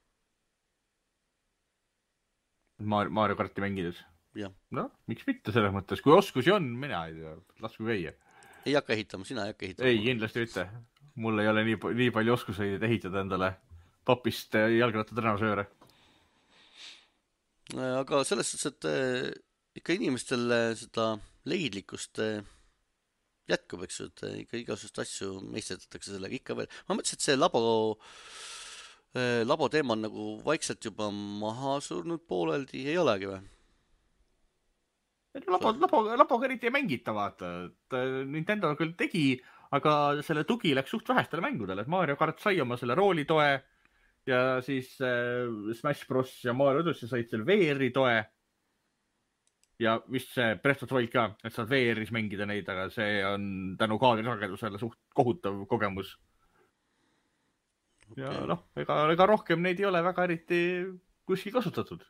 Mario, Mario Karti mängides? Jah. No, miks mitte selles mõttes? Kui oskusi on, mina ei tea, lasku käia. Ei hakka ehitama, sina ei hakka ehitama. Ei, kindlasti mitte. Mul ei ole nii, nii palju oskuseid, et ehitada endale papist jalgratta tränasööre. Aga selles suhtes, et ikka inimestel seda leidlikkust jätkub, eks, et ikka igasugust asju meistetatakse sellega ikka veel. Ma mõtlesin, et see labo, labo teema on nagu vaikselt juba maha surnud pooleldi, ei olegi või? Labo, labo, laboga eriti ei mängita, vaata. Nintendo küll tegi, aga selle tugi läks suht vähestele mängudele. Mario Kart sai oma selle roolitoe ja siis äh, Smash Bros ja Mario Odyssey said selle V R-i toe. Ja vist see Breath of the Wild ka, et saad V R-is mängida neid, aga see on tänu kaadrisagedusele suht kohutav kogemus. Okay. Ja noh, ega, ega rohkem neid ei ole väga eriti kuskil kasutatud.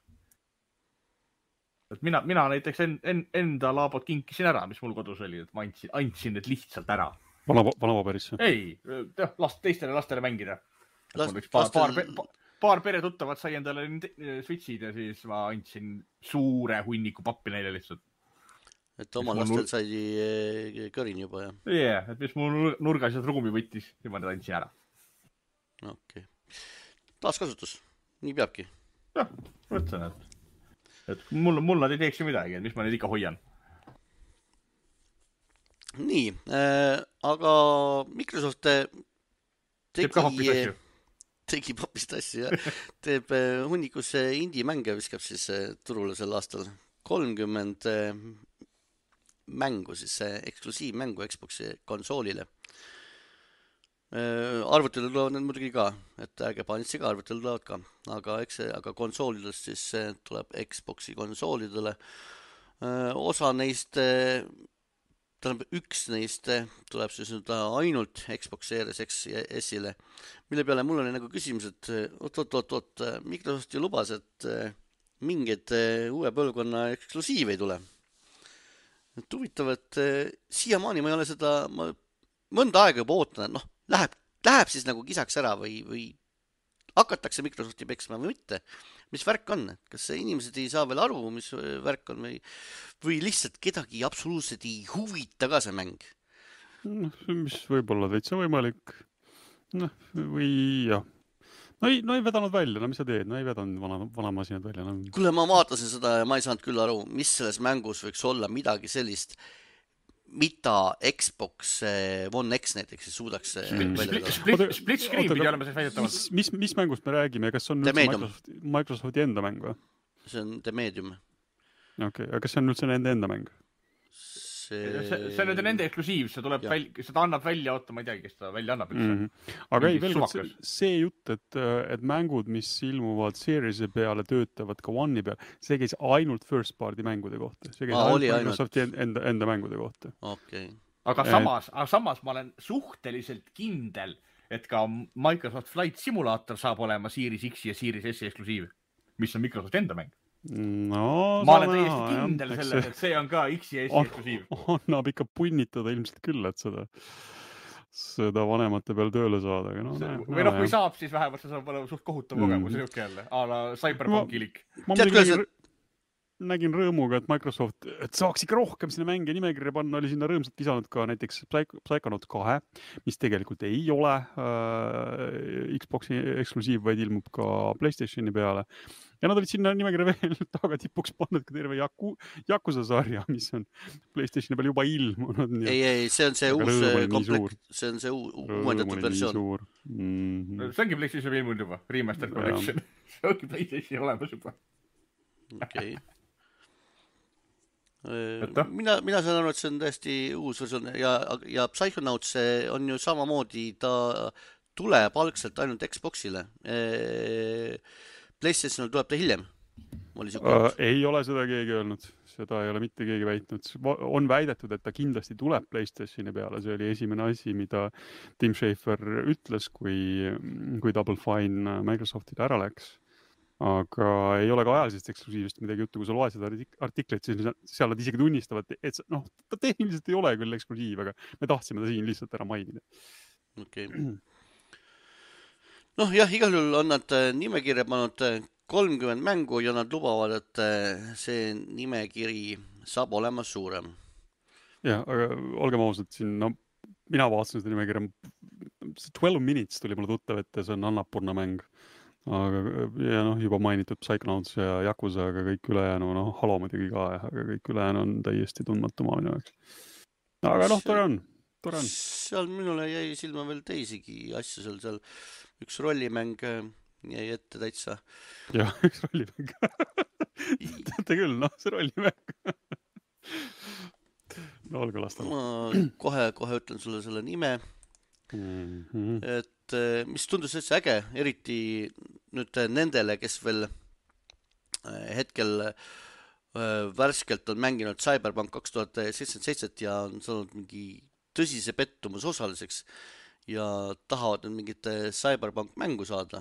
Et mina, mina näiteks en, en, enda laabot kinkisin ära, mis mul kodus oli, et ma andsin, andsin need lihtsalt ära. Vana, vana paberisse? Ei, last, teistele lastele mängida. Last, paar, paar, paar, paar pere tuttavad sai endale switchid ja siis ma andsin suure hunniku pappi neile lihtsalt. Et oma mis lastel nur... sai kõrin juba, jah? Jah, yeah, et mis mul nurgased ruumi võttis, siis ma need andsin ära. Okei. Okay. Taaskasutus, nii peabki. Jah, mõtlen, et et mul, mul nad ei teeks ju midagi, et mis ma neid ikka hoian. Nii, äh, aga Microsoft tegi, teeb ka hoppist asju. Tegi hoppist asju, jah. Teeb äh, hunnikus indie-mänge, viskab siis äh, turule sel aastal kolmkümmend äh, mängu, siis äh, eksklusiivmängu Xboxi konsoolile. Äh, arvutile tulevad need muidugi ka, et ärge paanitsi ka, arvutile tulevad ka, aga, eks, aga konsoolidest siis tuleb Xboxi konsoolidele. Äh, osa neist, tähendab üks neist tuleb siis nüüd ainult Xbox Series X ja S-ile, mille peale mul oli nagu küsimus, et oot, oot, oot, oot, Microsoft ju lubas, et mingid uue põlvkonna eksklusiiv ei tule. Et huvitav, et siiamaani ma ei ole seda, ma mõnda aega juba ootan, et noh, Läheb, läheb siis nagu kisaks ära või, või hakatakse Microsofti peksma või mitte. Mis värk on? Kas inimesed ei saa veel aru, mis värk on või, või lihtsalt kedagi absoluutselt ei huvita ka see mäng? No, mis võib olla täitsa võimalik. No, või jah. No ei, no ei vedanud välja, no mis sa teed? No ei vedanud vana, vana masinad välja. No. Kuule, ma vaatasin seda ja ma ei saanud küll aru, mis selles mängus võiks olla midagi sellist, mida Xbox One X näiteks suudaks mm. välja vedada. Split, split screen pidi olema siis väidetavalt. Mis, mis, mis mängust me räägime? Kas on Microsoft, Microsofti enda mäng või? See on The Medium. Okei, okay. Aga kas see on üldse nende enda mäng? See, see, see on nende eksklusiiv, see tuleb välja, seda annab välja, oota, ma ei teagi, kes ta välja annab üldse. Mm -hmm. Aga ei, veel kord see, see jutt, et, et mängud, mis ilmuvad Series'e peale, töötavad ka One'i peale, see käis ainult first party mängude kohta. See käis Aa, ainult Microsofti ainult... enda, enda mängude kohta. Okay. Aga samas, aga samas ma olen suhteliselt kindel, et ka Microsoft Flight Simulator saab olema Series X ja Series S eksklusiiv, mis on Microsoft enda mäng. No, ma olen täiesti kindel jah, selles, et see on ka X ja S eksklusiiv. Annab ikka punnitada ilmselt küll, et seda, seda vanemate peal tööle saada. No, see, näe, või noh, kui saab, siis vähemalt see saab olema suht kohutav kogemus mm. Niuke jälle, a la Cyberpunkilik. Ma, ma nägin, nägin rõõmuga, et Microsoft, et saaks ikka rohkem sinna mänge nimekirja panna, oli sinna rõõmsalt lisanud ka näiteks Psychonauts kahe, mis tegelikult ei ole äh, Xboxi eksklusiiv, vaid ilmub ka PlayStationi peale. Ja nad olid sinna nimekirja veel taga tipuks pannud ka terve Yaku, Yakuza sarja, mis on PlayStationi peal juba ilmunud. Ei, ei, see on see uus komplekt, see on see uuendatud versioon. Mm-hmm. See ongi PlayStationi ilmunud juba, Remastered Collection. See ongi PlayStationi olemas juba. Okei. Okay. Mina, mina saan aru, et see on tõesti uus versioon ja, ja Psychonauts on ju samamoodi, ta tuleb algselt ainult Xboxile. PlayStationil tuleb ta hiljem. Uh, ei ole seda keegi öelnud. Seda ei ole mitte keegi väitnud. On väidetud, et ta kindlasti tuleb PlayStationi peale. See oli esimene asi, mida Tim Schafer ütles, kui, kui Double Fine Microsoftile ära läks. aga ei ole ka ajalisest eksklusiivist midagi juttu, kui sa loed seda artiklit, siis seal nad isegi tunnistavad, et noh, ta tehniliselt ei ole küll eksklusiiv, aga me tahtsime ta siin lihtsalt ära mainida. Okei. Noh jah, igal juhul on nad nimekirja pannud kolmkümmend mängu ja nad lubavad, et see nimekiri saab olema suurem. Ja, aga olgem ausad siin, no mina vaatasin seda nimekirja, twelve minutes tuli mulle tuttav, et see on Annapurna mäng. Aga ja noh, juba mainitud Psychonauts ja Yakuza, aga kõik ülejäänu, noh, Halo muidugi ka, aga kõik ülejäänu on täiesti tundmatu maa minu jaoks. Aga noh, tore on, tore on. Seal minule jäi silma veel teisigi asju, seal, seal üks rollimäng jäi ette täitsa. Jah, üks rollimäng. Teate küll, noh, see rollimäng. No olge lastama. Ma kohe, kohe ütlen sulle selle nime. Mm-hmm. Et mis tundus üldse äge, eriti nüüd nendele, kes veel hetkel värskelt on mänginud Cyberpunk kaks tuhat seitsekümmend ja on saanud mingi tõsise pettumus osaliseks ja tahavad nüüd mingit Cyberpunk mängu saada.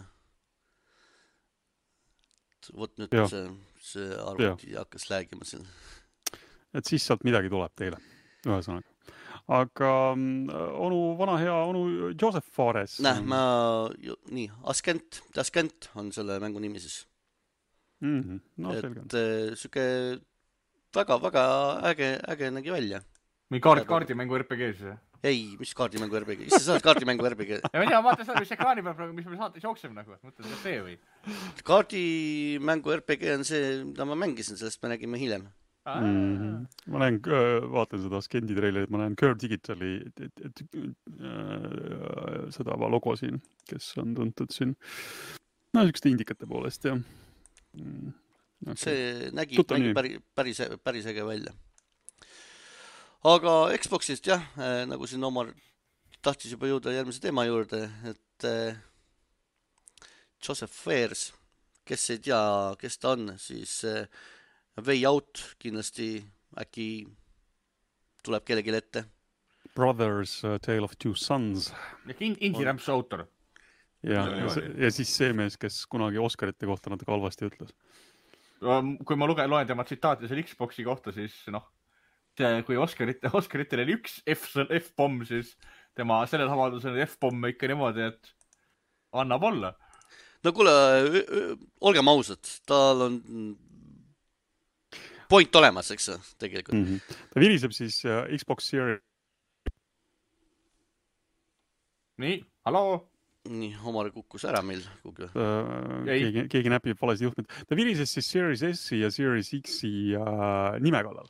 Vot nüüd ja. see, see arvuti ja. hakkas läägima siin. Et siis sealt midagi tuleb teile, ühesõnaga. Aga onu, vana hea onu Joseph Fares. Näh, ma, nii, Askent, Askent on selle mängu nimi siis. Mm-hmm. No, et süke väga, väga äge, äge nägi välja. Või kaart, kaardimängu R P G siis? Ei, mis kaardimängu R P G? Isse saad kaardimängu R P G? ja ma tea, vaata seda, mis ekraani peal praegu, mis me saates jookseme nagu. Mõtled, kas see või? Kaardimängu R P G on see, mida ma mängisin, sellest me nägime hiljem. Mm-hmm. Ma näen, vaatan seda Skendi treilerit, ma näen Curve Digitali et, et, et, äh, seda logo siin, kes on tuntud siin no niisuguste indikate poolest ja mm, okay. see nägi, nägi päris, päris, päris äge välja. Aga Xboxist jah, äh, nagu siin Omar tahtis juba jõuda järgmise teema juurde, et äh, Joseph Fares, kes ei tea, kes ta on, siis äh, Way Out kindlasti äkki tuleb kellegi ette. Brothers, uh, Tale of Two Sons. Indie Ramps autor. Ja, ja, see, ja siis see mees, kes kunagi Oscarite kohta natuke halvasti ütles. Kui ma lugen, loen tema tsitaati selle Xboxi kohta, siis noh, kui Oscarite, Oscaritel oli üks F-pomm, siis tema sellel avaldusel F-pomm ikka niimoodi, et annab olla. No kuule, olgem ausad, tal on point olemas, eks tegelikult. Mm-hmm. Ta viriseb siis uh, Xbox Series. Nii, hallo? Nii, Omar kukkus ära meil. Uh, keegi, keegi näpib valesti juhtmed. Ta virises siis Series S-i ja Series X-i uh, nime kallal.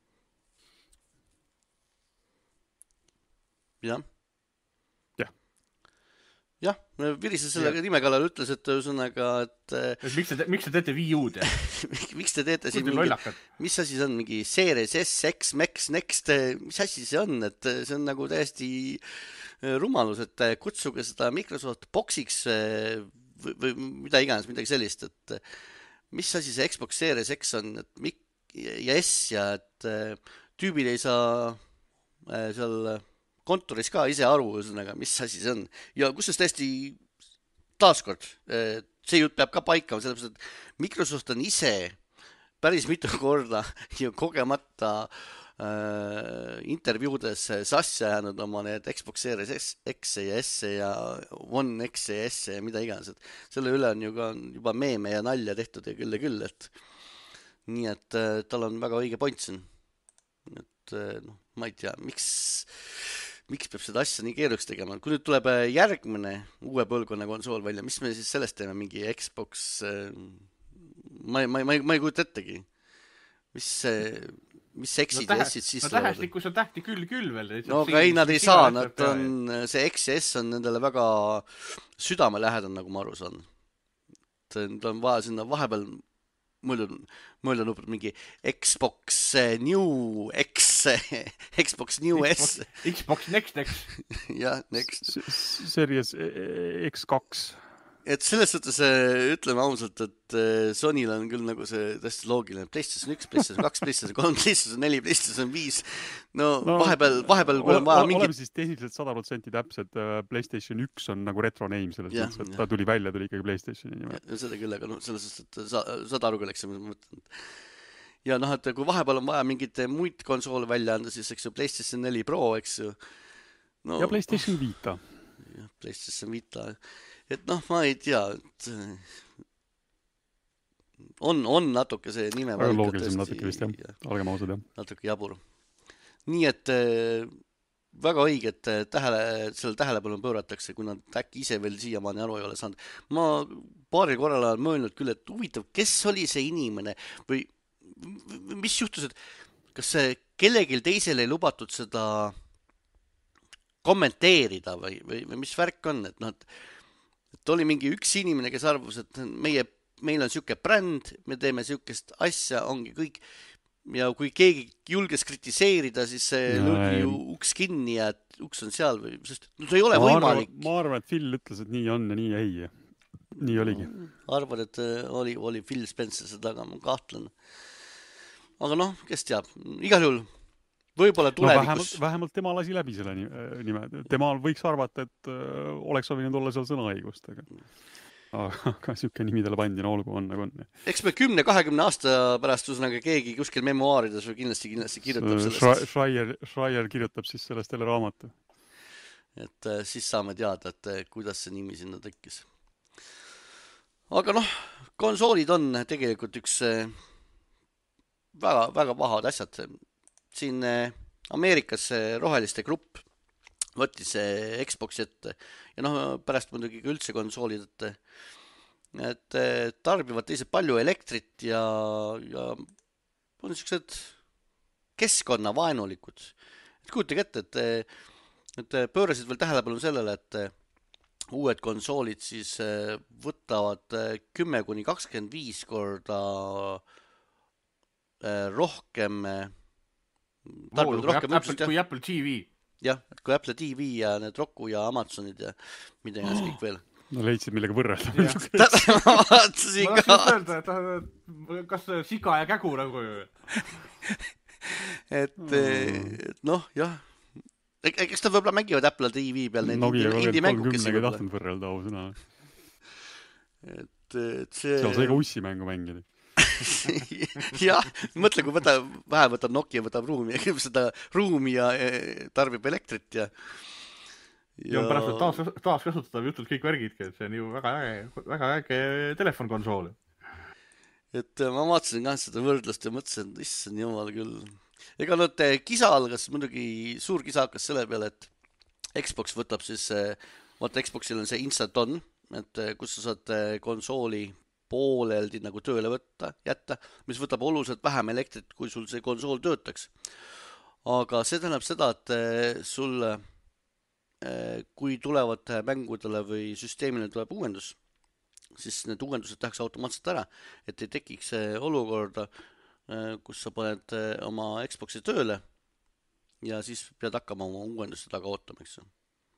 Jah. Jah. Jah, virises sellega nime kallal ütles, et ühesõnaga, et... et miks te, miks te teete Wii U-d? miks te teete siin mingi... Mis asi see on? Mingi Series S, X, Max, Next, mis asi see on? Et see on nagu täiesti rumalus, et kutsuge seda Microsoft Boxiks või, või mida iganes, midagi sellist, et mis asi see Xbox Series X on et mik... ja S ja et tüübil ei saa seal... kontoris ka ise aru, ühesõnaga, mis asi see on. Ja kusjuures täiesti taaskord, see jutt peab ka paika, sellepärast, et Microsoft on ise päris mitu korda ja kogemata äh, intervjuudes sassi ajanud oma need Xbox Series X ja S ja One X ja S ja mida iganes. Et selle üle on ju ka juba meeme ja nalja tehtud ja küll ja küll. Et, nii et äh, tal on väga õige point siin. Et äh, noh, ma ei tea, miks... miks peab seda asja nii keeruks tegema? Kui nüüd tuleb järgmine uue põlvkonna konsool välja, mis me siis sellest teeme? Mingi Xbox... Ma ei, ma ei, ma ei, ma ei kujuta ettegi. Mis, mis X-id no ja S-id siis no täheslikkus on tähti küll küll veel. No aga ei, nad ei saa. Nad on, see X ja S on nendele väga südamelähedan, nagu ma aru saan. Nad on vaja sinna vahepeal mõelda nuprid mingi Xbox New X, Xbox New Xbox, S. Xbox Next X. jah, Next. Series X kaks. et selles suhtes ütleme ausalt, et Sonyl on küll nagu see täiesti loogiline PlayStation üks, PlayStation kaks, PlayStation kolm, PlayStation neli, PlayStation viis. No, no vahepeal, vahepeal kui on vaja mingi... Oleme siis tehniliselt sada protsenti täpsed. PlayStation üks on nagu retro name selles ja, mõttes, et ja. Ta tuli välja, tuli ikkagi PlayStationi nime. Ja, seda küll, aga no selles suhtes, et sa, saad aru küll, eks ma mõtlen. Ja noh, et kui vahepeal on vaja mingid muid konsoole välja anda, siis eks ju PlayStation neli Pro, eks ju. No, ja PlayStation Vita. Ja, PlayStation Vita. Et noh, ma ei tea, et on, on natuke see nime väga loogilisem natuke vist, jah. Ja, olgem ausad, jah. Natuke jabur. Nii et väga õiget tähele, selle tähelepanu pööratakse, kui nad äkki ise veel siiamaani aru ei ole saanud. Ma paari korral olen mõelnud küll, et huvitav, kes oli see inimene või mis juhtus, et kas see kellegil teisel ei lubatud seda kommenteerida või, või, või mis värk on, et noh, et et oli mingi üks inimene, kes arvas, et meie, meil on siuke bränd, me teeme siukest asja, ongi kõik. Ja kui keegi julges kritiseerida, siis see lõgi ju uks kinni ja uks on seal või, sest no, see ei ole ma võimalik. Arvan, ma arvan, et Phil ütles, et nii on ja nii ei. Nii oligi. Arvan, et oli, oli Phil Spencer seda taga, ma kahtlen. Aga noh, kes teab, igal juhul. Võib-olla tulevikus... No, vähemalt, vähemalt tema lasi läbi selle nime. Temal võiks arvata, et äh, oleks sobinud olla seal sõnaõigust. Aga, aga siuke nimi talle pandi, no olgu on nagu on. Eks me kümne kahekümne aasta pärast usnaga keegi kuskil memoaarides või kindlasti, kindlasti kirjutab sellest. Schreier, Schreier kirjutab siis sellest selle raamatu. Et äh, siis saame teada, et äh, kuidas see nimi sinna tekkis. Aga noh, konsoolid on tegelikult üks äh, väga, väga pahad asjad. Siin Ameerikas roheliste grupp võttis Xboxi ette ja noh, pärast muidugi ka üldse konsoolid ette, et tarbivad teised palju elektrit ja, ja on niisugused keskkonnavaenulikud. Et kujutage ette, et, et pöörasid veel tähelepanu sellele, et uued konsoolid siis võtavad kümme kuni kakskümmend viis korda rohkem Voolu, kui, Apple, Apple, kui Apple T V. Jah, kui Apple T V ja need Roku ja Amazonid ja mida iganes kõik veel. No leidsid millega võrrelda. ma vaatasin ka. Ma öelda, et kas siga ja kägu nagu... et, et noh, jah. Eks ta võib-olla mängivad Apple T V peal need Nokia indie mängukesi. Nokia tahtnud võrrelda ausõna. Et, et see... Seal sai ka ussi mängu mängida. jah, mõtle, kui võta, vähe võtab Nokia, võtab ruumi ja seda ruumi ja tarbib elektrit ja ja on pärast taas, taas kasutatav jutud kõik värgidki, et see on ju väga äge, väga äge telefonkonsool. Et ma vaatasin ka seda võrdlust ja mõtlesin, et issand jumal küll. Ega nüüd kisa algas, muidugi suur kisa hakkas selle peale, et Xbox võtab siis, vaata Xboxil on see Instant On, et kus sa saad konsooli pooleldi nagu tööle võtta, jätta, mis võtab oluliselt vähem elektrit, kui sul see konsool töötaks. Aga see tähendab seda, et sul, kui tulevad mängudele või süsteemile tuleb uuendus, siis need uuendused tehakse automaatselt ära, et ei tekiks olukorda, kus sa paned oma Xboxi tööle ja siis pead hakkama oma uuenduste taga ootama, eks.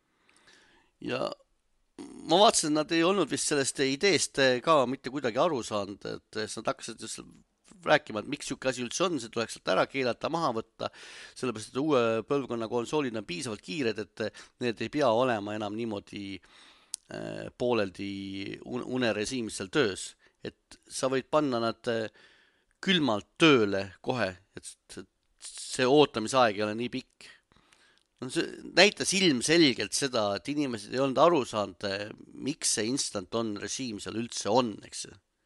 Ja ma vaatasin, nad ei olnud vist sellest ideest ka mitte kuidagi aru saanud, et nad hakkasid just rääkima, et miks siuke asi üldse on, see tuleks sealt ära keelata, maha võtta, sellepärast, et uue põlvkonna konsoolid on piisavalt kiired, et need ei pea olema enam niimoodi pooleldi unerežiimis seal töös, et sa võid panna nad külmalt tööle kohe, et see ootamisaeg ei ole nii pikk. No, see näitas ilmselgelt seda, et inimesed ei olnud aru saanud, miks see Instant On režiim seal üldse on, eks.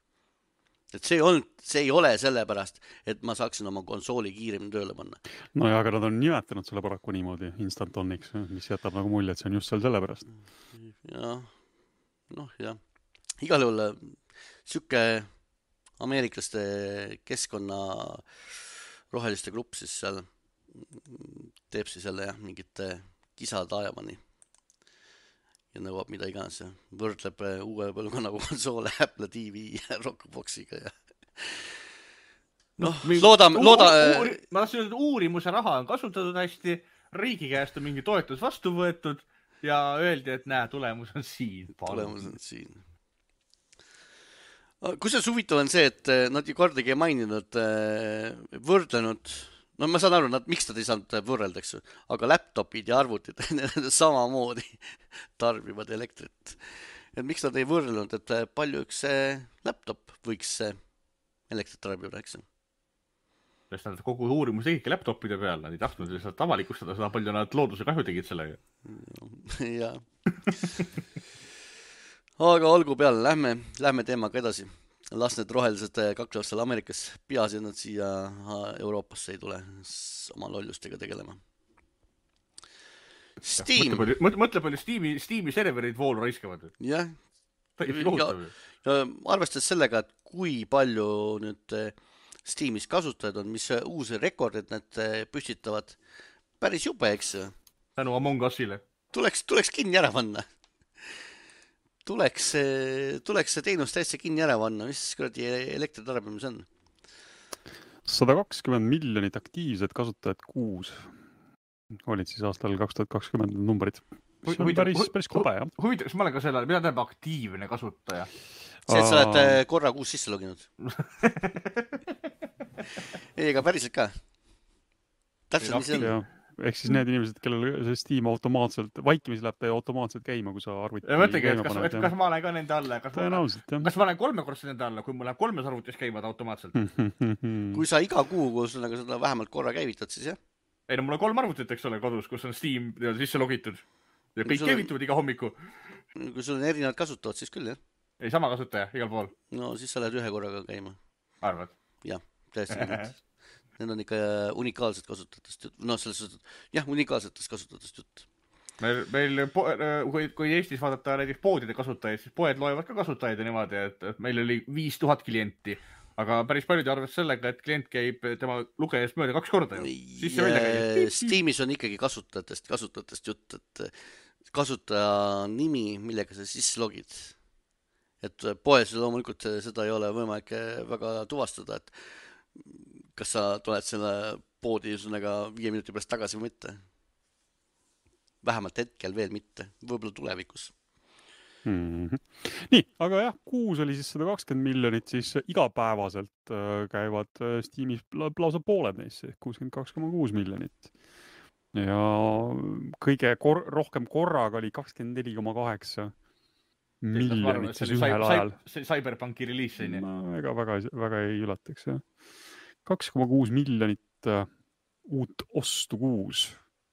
Et see, on, see ei ole sellepärast, et ma saaksin oma konsooli kiiremini tööle panna. No ja, aga nad on nimetanud selle paraku niimoodi Instant Oniks, mis jätab nagu mulje, et see on just seal sellepärast. Ja, noh, jah. Igal juhul siuke ameeriklaste keskkonna roheliste grupp siis seal teeb siis jälle jah, mingite kisad ajamani ja nõuab mida iganes ja võrdleb uue põlvkonna konsoole Apple T V ja Rockboxiga ja noh, loodame looda... uuri, ma tahtsin öelda, uurimuse raha on kasutatud hästi, riigi käest on mingi toetus vastu võetud ja öeldi, et näe, tulemus on siin. Tulemus on siin. Kusjuures huvitav on see, et nad ju kordagi ei maininud, võrdlenud, no ma saan aru, nad, miks nad ei saanud võrrelda, eks ju, aga laptopid ja arvutid samamoodi tarbivad elektrit. Et miks nad ei võrrelnud, et palju üks laptop võiks elektrit tarbida, eks ju? Sest nad kogu uurimus tegidki laptopide peal, nad ei tahtnud lihtsalt avalikustada seda, palju nad looduse kahju tegid sellega. Jaa. Aga olgu peale, lähme, lähme teemaga edasi. Las need rohelised kaklevad seal Ameerikas, peaasi nad siia Euroopasse ei tule oma lollustega tegelema. Steam. Mõtle palju, mõtle palju Steam'i, Steam'i serverid voolu raiskavad. Jah. Ja, ja arvestades sellega, et kui palju nüüd Steamis kasutajad on, mis uusi rekordid need püstitavad, päris jube, eks? Tänu Among Usile. Tuleks, tuleks kinni ära panna. Tuleks, tuleks see teenus täitsa kinni ära panna, mis kuradi elektritarbimus on? sada kakskümmend miljonit aktiivset kasutajat kuus olid siis aastal kaks tuhat kakskümmend numbrid. See on päris, päris kobe, jah. Huvitav, kas ma olen ka selle, mida tähendab aktiivne kasutaja? See, et sa oled korra kuus sisse loginud. Ei, ega päriselt ka. Täpselt nii see on. Ehk siis need inimesed, kellel see Steam automaatselt, vaikimis läheb ta automaatselt käima, kui sa arvuti ja mõtlegi, et kas, et kas ma olen ka nende alla, kas, ma, kas ma olen kolmekordselt nende alla, kui mul läheb kolmes arvutis käivad automaatselt. Kui sa iga kuu, kus nagu seda vähemalt korra käivitad, siis jah? Ei, no mul on kolm arvutit, eks ole, kodus, kus on Steam sisse logitud. Ja kõik käivituvad iga hommiku. Kui sul on erinevad kasutavad, siis küll, jah? Ei, sama kasutaja, igal pool. No siis sa lähed ühe korraga käima. Arvad? Jah, täiesti kindlalt. Need on ikka unikaalsed kasutajatest jutt. No selles suhtes, jah, unikaalsetest kasutajatest jutt. Meil, meil po, kui, kui Eestis vaadata näiteks poodide kasutajaid, siis poed loevad ka kasutajaid ja niimoodi, et, et meil oli viis tuhat klienti, aga päris paljud arvas sellega, et klient käib tema lugejas mööda kaks korda ju. Siis see välja käib. Steamis on ikkagi kasutajatest, kasutajatest jutt, et kasutaja nimi, millega sa sisse logid. Et poes loomulikult seda ei ole võimalik väga tuvastada, et kas sa tuled selle poodi üsnaga viie minuti pärast tagasi või mitte? Vähemalt hetkel veel mitte, võib-olla tulevikus. Mm-hmm. Nii, aga jah, kuus oli siis sada kakskümmend miljonit, siis igapäevaselt käivad Steamis lausa pooled neist, kuuskümmend kaks koma kuus miljonit. Ja kõige kor- rohkem korraga oli kakskümmend neli koma kaheksa miljonit siis ühel ajal. Cyberpunki release, see nii? No, ega väga, väga ei ületaks, jah. kaks koma kuus miljonit uut ostu kuus.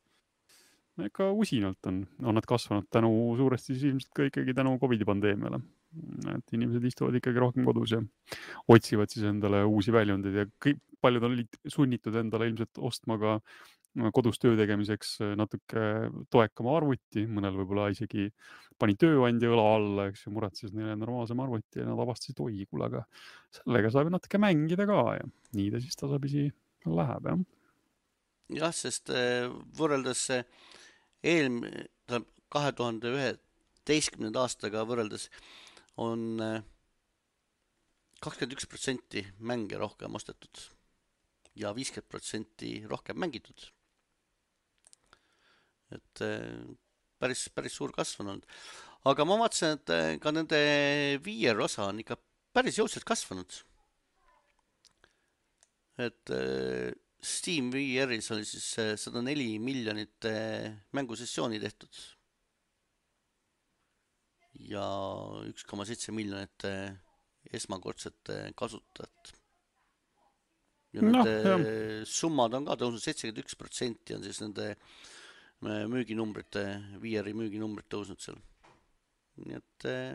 Eka usinalt on, on nad kasvanud tänu suuresti siis ilmselt ka ikkagi tänu COVID-i pandeemiale. Et inimesed istuvad ikkagi rohkem kodus ja otsivad siis endale uusi väljundeid ja kõik, paljud on sunnitud endale ilmselt ostma ka kodus töö tegemiseks natuke toekama arvuti, mõnel võib-olla isegi pani tööandja õla alla, eks ju, muretses neile normaalsem arvuti ja nad avastasid, oi, kuule, aga sellega saab natuke mängida ka ja nii ta siis tasapisi läheb, jah. Jah, sest võrreldes eelm, kahe tuhande üheteistkümnenda aastaga võrreldes on kakskümmend üks protsenti mänge rohkem ostetud ja viiskümmend protsenti rohkem mängitud. Et päris, päris suur kasvanud. Aga ma vaatasin, et ka nende V R osa on ikka päris jõudselt kasvanud. Et Steam V R-is oli siis sada neli miljonit mängusessiooni tehtud. Ja üks koma seitse miljonit esmakordset kasutajat. Ja no, nende summad on ka tõusnud, seitsekümmend üks protsenti on siis nende müüginumbrite, V R-i müüginumbrid tõusnud seal. Nii et eh,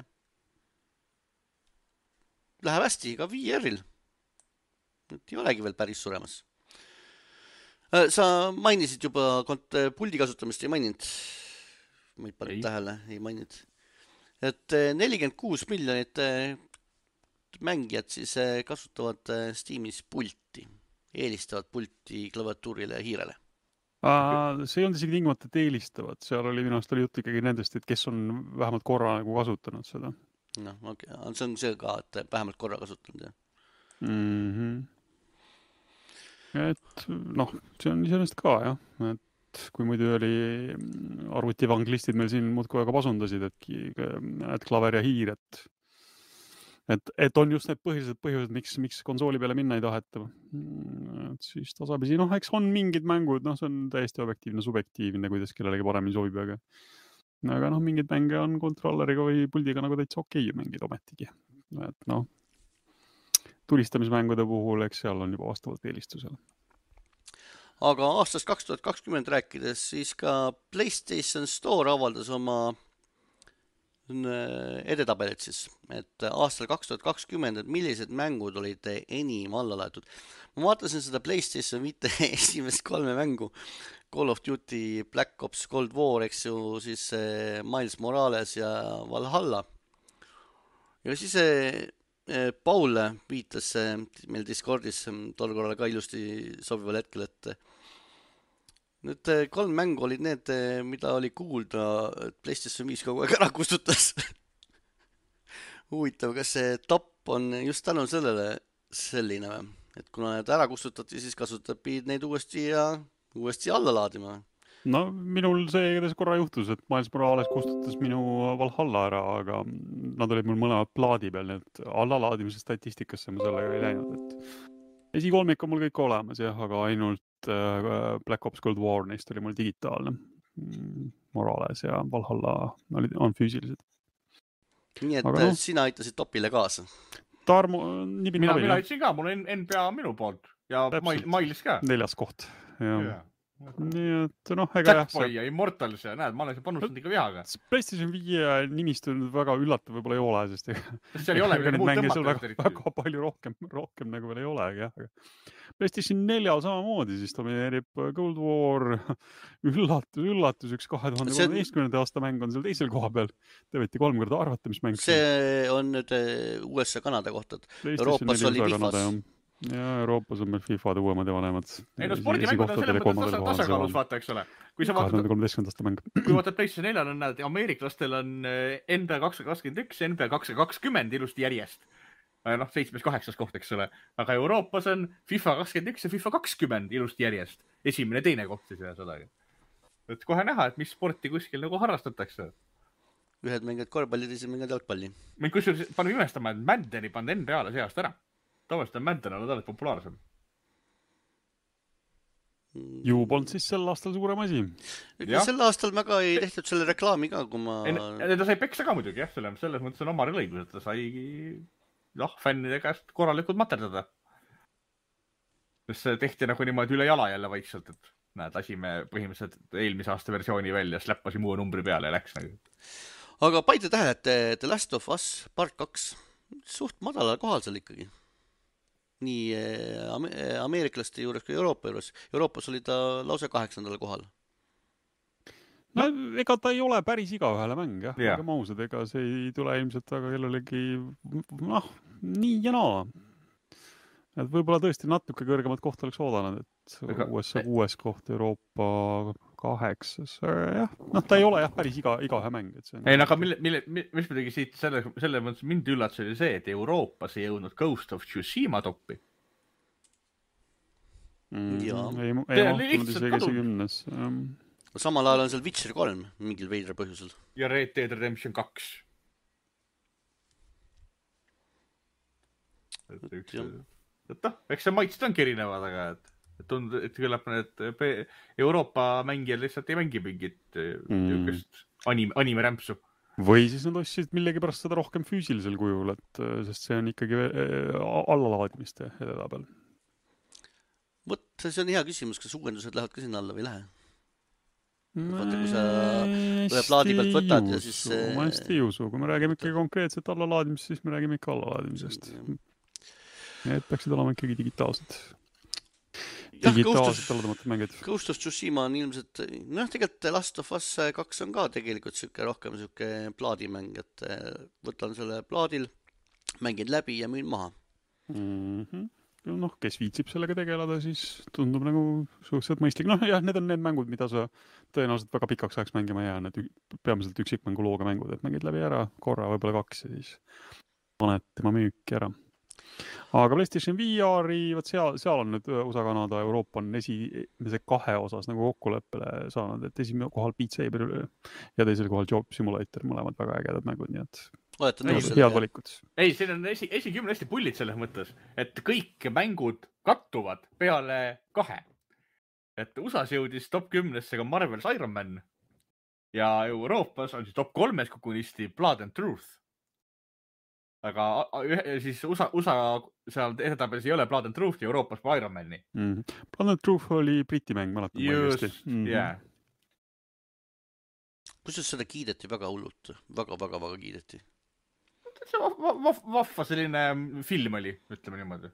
läheb hästi ka V R-il. Et ei olegi veel päris suremas. Sa mainisid juba kont- puldi kasutamist, ei maininud? Ma ei pannud tähele, ei maininud. Et nelikümmend kuus miljonit mängijad siis kasutavad Steamis pulti, eelistavad pulti klaviatuurile ja hiirele. See ei olnud isegi tingimata, et eelistavad, seal oli minu arust oli jutt ikkagi nendest, et kes on vähemalt korra nagu kasutanud seda. No, okay. See on see ka, et vähemalt korra kasutanud, jah. Mm-hmm. Et noh, see on iseenesest ka, jah, et kui muidu oli arvutivanglistid meil siin muudkui väga pasundasid, et, et klaver ja hiir, et et, et on just need põhilised põhjused, miks, miks konsooli peale minna ei taheta. Et siis tasapisi, noh, eks on mingid mängud, noh, see on täiesti objektiivne, subjektiivne, kuidas kellelegi paremini sobib, aga aga noh, mingid mänge on kontrolleriga või puldiga nagu täitsa okei mängida ometigi. Et noh, tulistamismängude puhul, eks seal on juba vastavalt eelistusele. Aga aastast kaks tuhat kakskümmend rääkides, siis ka PlayStation Store avaldas oma edetabelit siis, et aastal kaks tuhat kakskümmend, et millised mängud olid enim alla laetud. Ma vaatasin seda PlayStation viite esimest kolme mängu, Call of Duty, Black Ops, Cold War, eks ju, siis Miles Morales ja Valhalla. Ja siis Paul viitas meil Discordis tol korral ka ilusti sobival hetkel, et nüüd kolm mängu olid need, mida oli kuulda, et PlayStation viis kogu aeg ära kustutas. Huvitav, kas see top on just tänu sellele selline või? Et kuna need ära kustutati, siis kasutapid neid uuesti ja uuesti alla laadima. No minul see edes korra juhtus, et Miles Morales kustutas minu Valhalla ära, aga nad olid mul mõlemad plaadi peal, nii et alla laadimise statistikasse ma sellega ei läinud. Et esikolmik on mul kõik olemas, jah, aga ainult Black Ops Cold War neist oli mul digitaalne. Morales ja Valhalla olid, on füüsilised. Nii et aga no, sina aitasid topile kaasa? Tarmo, nii mina, mina aitasin ka, mul on N B A minu poolt ja Mailis ka. Neljas koht. Ja. Ja. Nii et noh, ega Jackboy ja Immortals ja näed, ma olen see panustanud ikka vihaga. PlayStation viie nimistu väga üllatav võib-olla ei ole, sest ega seal ei ole neid mänge seal väga, väga palju rohkem, rohkem nagu veel ei ole, jah. PlayStation neljal samamoodi, siis domineerib Cold War, üllatus, üllatus, üks kahe tuhande kolmeteistkümnenda aasta mäng on seal teisel koha peal. Te võite kolm korda arvata, mis mäng see on nüüd U S A Kanada kohta. Euroopas oli Fifas. Ja Euroopas on meil FIFA-d uuemad ja vanemad. Ei no spordimängud on selles mõttes tasakaalus, vaata, eks ole. Kui sa vaatad, kui vaatad PlayStation neljal on, näed, ameeriklastel on N B A kaks tuhat kakskümmend üks, N B A kaks tuhat kakskümmend ilusti järjest. Noh, seitsmes kaheksas koht, eks ole. Aga Euroopas on FIFA kakskümmend üks ja FIFA kakskümmend ilusti järjest. Esimene, teine koht siis ja sedagi. Et kohe näha, et mis sporti kuskil nagu harrastatakse. Ühed mängid korvpalli, teised mängid jalgpalli. Mind kusjuures paneme imestama, et Maddeni pand N B A-le see aasta ära. Tavaliselt on Madden olnud alati populaarsem. Ju polnud siis sel aastal suurem asi. Sel aastal väga ei tehtud selle reklaami ka, kui ma... En, ta sai peksa ka muidugi, jah, selles, selles mõttes on oma õigus, et ta sai noh, fännide käest korralikult materdada. See tehti nagu niimoodi üle jala jälle vaikselt, et näed, lasime põhimõtteliselt eelmise aasta versiooni välja, släppasime uue numbri peale ja läks nagu. Aga paide tähe, et The Last of Us part kaks suht madalal kohal seal ikkagi. Nii ameeriklaste juures kui Euroopa juures. Euroopas oli ta lause kaheksandal kohal. No ega ta ei ole päris igaühele mäng, jah. Yeah. Aga mausad, ega see ei tule ilmselt väga kellelegi, noh, nii ja naa. Et võib-olla tõesti natuke kõrgemat kohta oleks oodanud, et ega... U S A kuues koht, Euroopa kaheksas, jah. Noh, ta ei ole jah päris iga, igaühe mäng. Et see on... Ei, aga mille, mille, mis midagi siit selle, selle mõttes mind üllatus oli see, et Euroopas ei jõudnud Ghost of Tsushima toppi. Mm, jaa. Ei, ei mahtunud isegi esikümnes. Samal ajal on seal Witcher kolm mingil veidra põhjusel. Ja Red Dead Redemption kaks. Et üks... Et noh, eks see maitsid ongi erinevad, aga et, et, tund, et küllap need Euroopa mängijad lihtsalt ei mängi mingit mm. anime, anime rämpsu. Või siis nad ostsid millegipärast seda rohkem füüsilisel kujul, et, sest see on ikkagi allalaadimiste ededa peal. Võt, see on hea küsimus, kas uuendused lähevad ka sinna alla või lähe? Vaata, kui sa ühe plaadi pealt võtad ja siis... Ma hästi ei usu, kui me räägime ikkagi konkreetselt allalaadimist, siis me räägime ikka allalaadimisest. Need peaksid olema ikkagi digitaalsed. Digitaalsed alladamatud mängid. Ghost of Tsushima on ilmselt, noh, tegelikult Last of Us kaks on ka tegelikult süke, rohkem süke plaadimäng, et võtan selle plaadil, mängin läbi ja müün maha. Mm-hmm. Noh, kes viitsib sellega tegeleda, siis tundub nagu suhteliselt mõistlik. Noh, jah, need on need mängud, mida sa tõenäoliselt väga pikaks ajaks mängima jää, need peamiselt üksikmängu looga mängud, et mängid läbi ära korra, võib-olla kaks ja siis paned tema müüki ära. Aga PlayStation V R-i, võt seal, seal on nüüd U S A, Kanada, Euroopa on esimese kahe osas nagu kokkuleppele saanud, et esimene kohal Beat Saber ja teisel kohal Job Simulator, mõlemad väga ägedad mängud, nii et olete nõus head valikud. Ei, siin on esi, esikümne hästi pullid selles mõttes, et kõik mängud kattuvad peale kahe. Et U S A-s jõudis top kümnesse ka Marvel's Iron Man ja Euroopas on siis top kolmes kukunisti Blood and Truth. Aga siis U S A, U S A seal edetabelis ei ole Blood and Truth ja Euroopas pa Iron Mani. Mm. Blood and Truth oli Briti mäng, mäletan. Just, mm-hmm. yeah. Kusjuures seda kiideti väga hullult. Väga, väga, väga kiideti. See vahva, vahva selline film oli, ütleme niimoodi.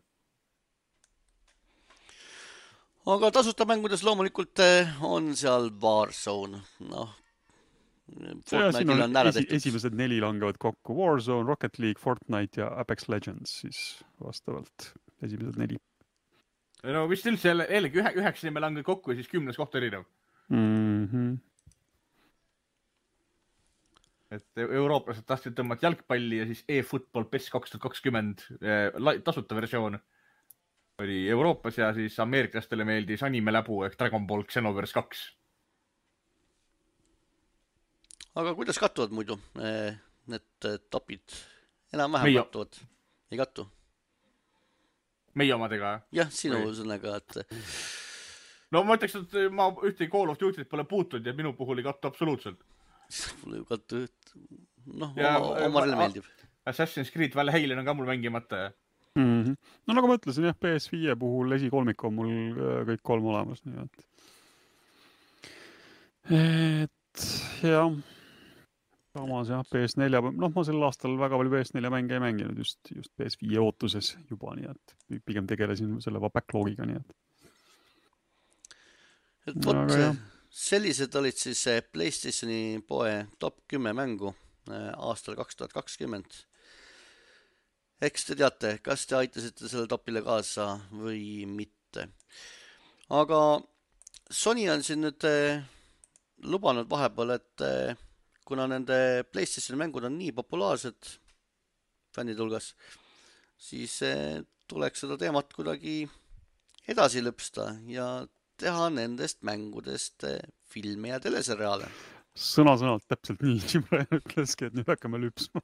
Aga tasuta mängudes loomulikult on seal Warzone. Noh, Fortnite'il on ära tehtud. Esimesed neli langevad kokku. Warzone, Rocket League, Fortnite ja Apex Legends siis vastavalt esimesed neli. No vist üldse jällegi ühe, üheks nime langevad kokku ja siis kümnes koht erinev. Mhm. Et eurooplased tahtsid tõmmata jalgpalli ja siis e-football PES kaks tuhat kakskümmend tasuta versioon oli Euroopas ja siis ameeriklastele meeldis anime läbu ehk Dragon Ball Xenoverse kaks. Aga kuidas kattuvad muidu need topid? Enam-vähem Meie... kattuvad? Ei kattu? Meie omadega? Jah, sinu või... sõnaga, et... No ma ütleks, et ma ühtegi Call of Duty't pole puutunud ja minu puhul ei kattu absoluutselt. Mulle ju kattu üht, noh, omarele meeldib. Assassin's Creed Valheilian on ka mul mängimata. Mm-hmm. No nagu ma ütlesin, jah, P S viie puhul esikolmik on mul kõik kolm olemas. Nii et, et jah, samas jah, P S neljä, noh ma sel aastal väga palju P S neljä mänge ei mänginud just, just P S viie ootuses juba, nii et pigem tegelesin selle backlog'iga, nii et. Et võt see... Sellised olid siis PlayStationi poe top kümme mängu aastal kaks tuhat kakskümmend. Eks te teate, kas te aitasite selle topile kaasa või mitte. Aga Sony on siin nüüd lubanud vahepeal, et kuna nende PlayStationi mängud on nii populaarsed fännide hulgas, siis tuleks seda teemat kuidagi edasi lõpsta ja teha nendest mängudest filme ja teleseriaale. Sõna-sõnalt täpselt nii, Jimre ütleski, et nüüd hakkame lüpsma.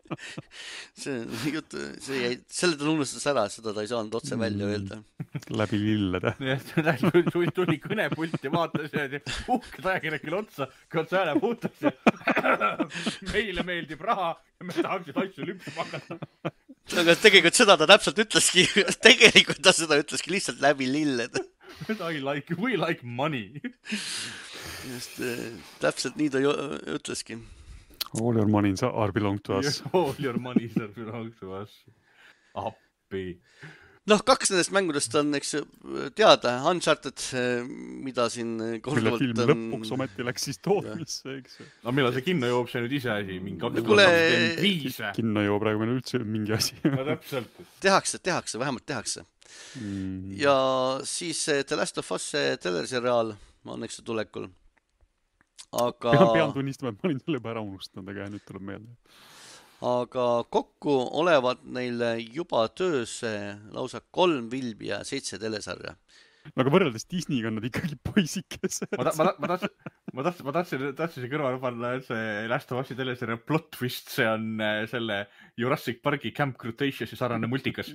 see, jutt, see jäi, selle ta unustas ära, seda ta ei saanud otse välja öelda. Läbi lillede. Tuli, tuli kõnepult ja vaatas ja uhked ajakirjakile otsa, kui otsa hääle puutas ja meile meeldib raha ja me tahaksid asju lüpsma hakata. Aga tegelikult seda ta täpselt ütleski, tegelikult ta seda ütleski lihtsalt läbi lillede. I like, we like money. Just, täpselt nii ta ütleski. All your money are belong to us. All your money are belong to us. Appi. Noh, kaks nendest mängudest on, eks teada, Uncharted, mida siin korduvalt on... Mille film lõpuks ometi läks siis tootmisse, eks. No millal see kinno joob, see nüüd ise asi, mingi kaks Kule... viis. Kinno joob praegu meil üldse mingi asi. No täpselt. Tehakse, tehakse, vähemalt tehakse. Mm. Ja siis The Last of Us teleseriaal on eks tulekul. Aga... Pean, pean tunnistama, et ma olin selle ära unustanud, aga nüüd tuleb meelde. Aga kokku olevat neil juba töös lausa kolm vilbi ja seitse telesarja. Aga võrreldes Disneyga on nad ikkagi poisikesed. Ma, ta, ma, ma, tahtsin, ma, tahtsin, ma tahtsin, tahtsin see kõrval panna, et see Last of Us'i telesarja plot twist, see on selle Jurassic Parki Camp Cretaceous sarnane multikas.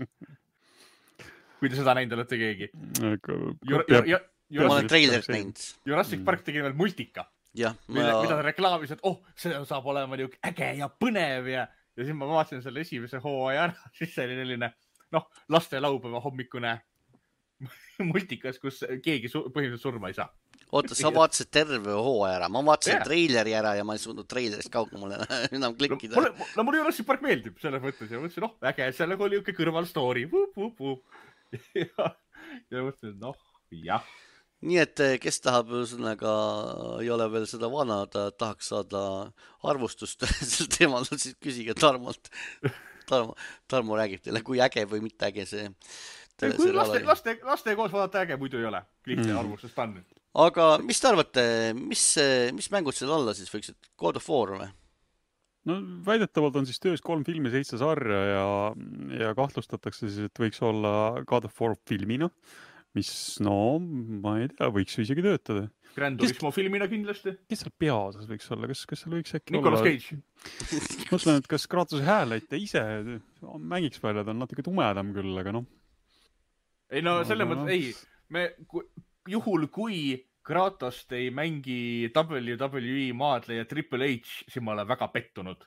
Kui te seda näinud olete keegi. Jur, jur, jur, jur, ma olen trailerit näinud. Jurassic Park tegi nimelt multika. Ja, ma... mida, mida ta reklaamis, et oh, see saab olema niisugune äge ja põnev ja, ja siis ma vaatasin selle esimese hooaja ära, siis see oli selline, noh, laste laupäeva hommikune multikas, kus keegi su- põhimõtteliselt surma ei saa. Oota, sa vaatasid terve hooaja ära, ma vaatasin yeah. traileri ära ja ma ei suutnud trailerist kaugemale enam klikkida. No, mulle, no mulle Jurassic Park meeldib selles mõttes ja mõtlesin, noh, äge, sellega oli niisugune kõrval story. Vup, vup, vup. ja, ja mõtlesin, noh, jah. Nii et kes tahab sõnaga ei ole veel seda vana, ta tahaks saada arvustust sel teemal, siis küsige Tarmolt. Tarmo, Tarmo räägib teile, kui äge või mitte äge see. Kui laste, laste, laste koos vaadata äge, muidu ei ole. Kliikte mm. arvustust pannud. Aga mis te arvate, mis, mis mängud seal alla siis võiksid? God of War või? No väidetavalt on siis töös kolm filmi, seitse sarja ja, ja kahtlustatakse siis, et võiks olla God of War filmina. mis no, ma ei tea, võiks ju isegi töötada. Gran Turismo kes... filmina kindlasti. Kes seal peaosas võiks olla? Kas, kas seal võiks äkki Nicolas olla? Cage. Mõtlen, et kas Kratose hääleite ise mängiks välja, ta on natuke tumedam küll, aga noh. Ei no selle mõttes, ei, me ku, juhul kui Kratost ei mängi W W E maadleja Triple H, siis ma olen väga pettunud.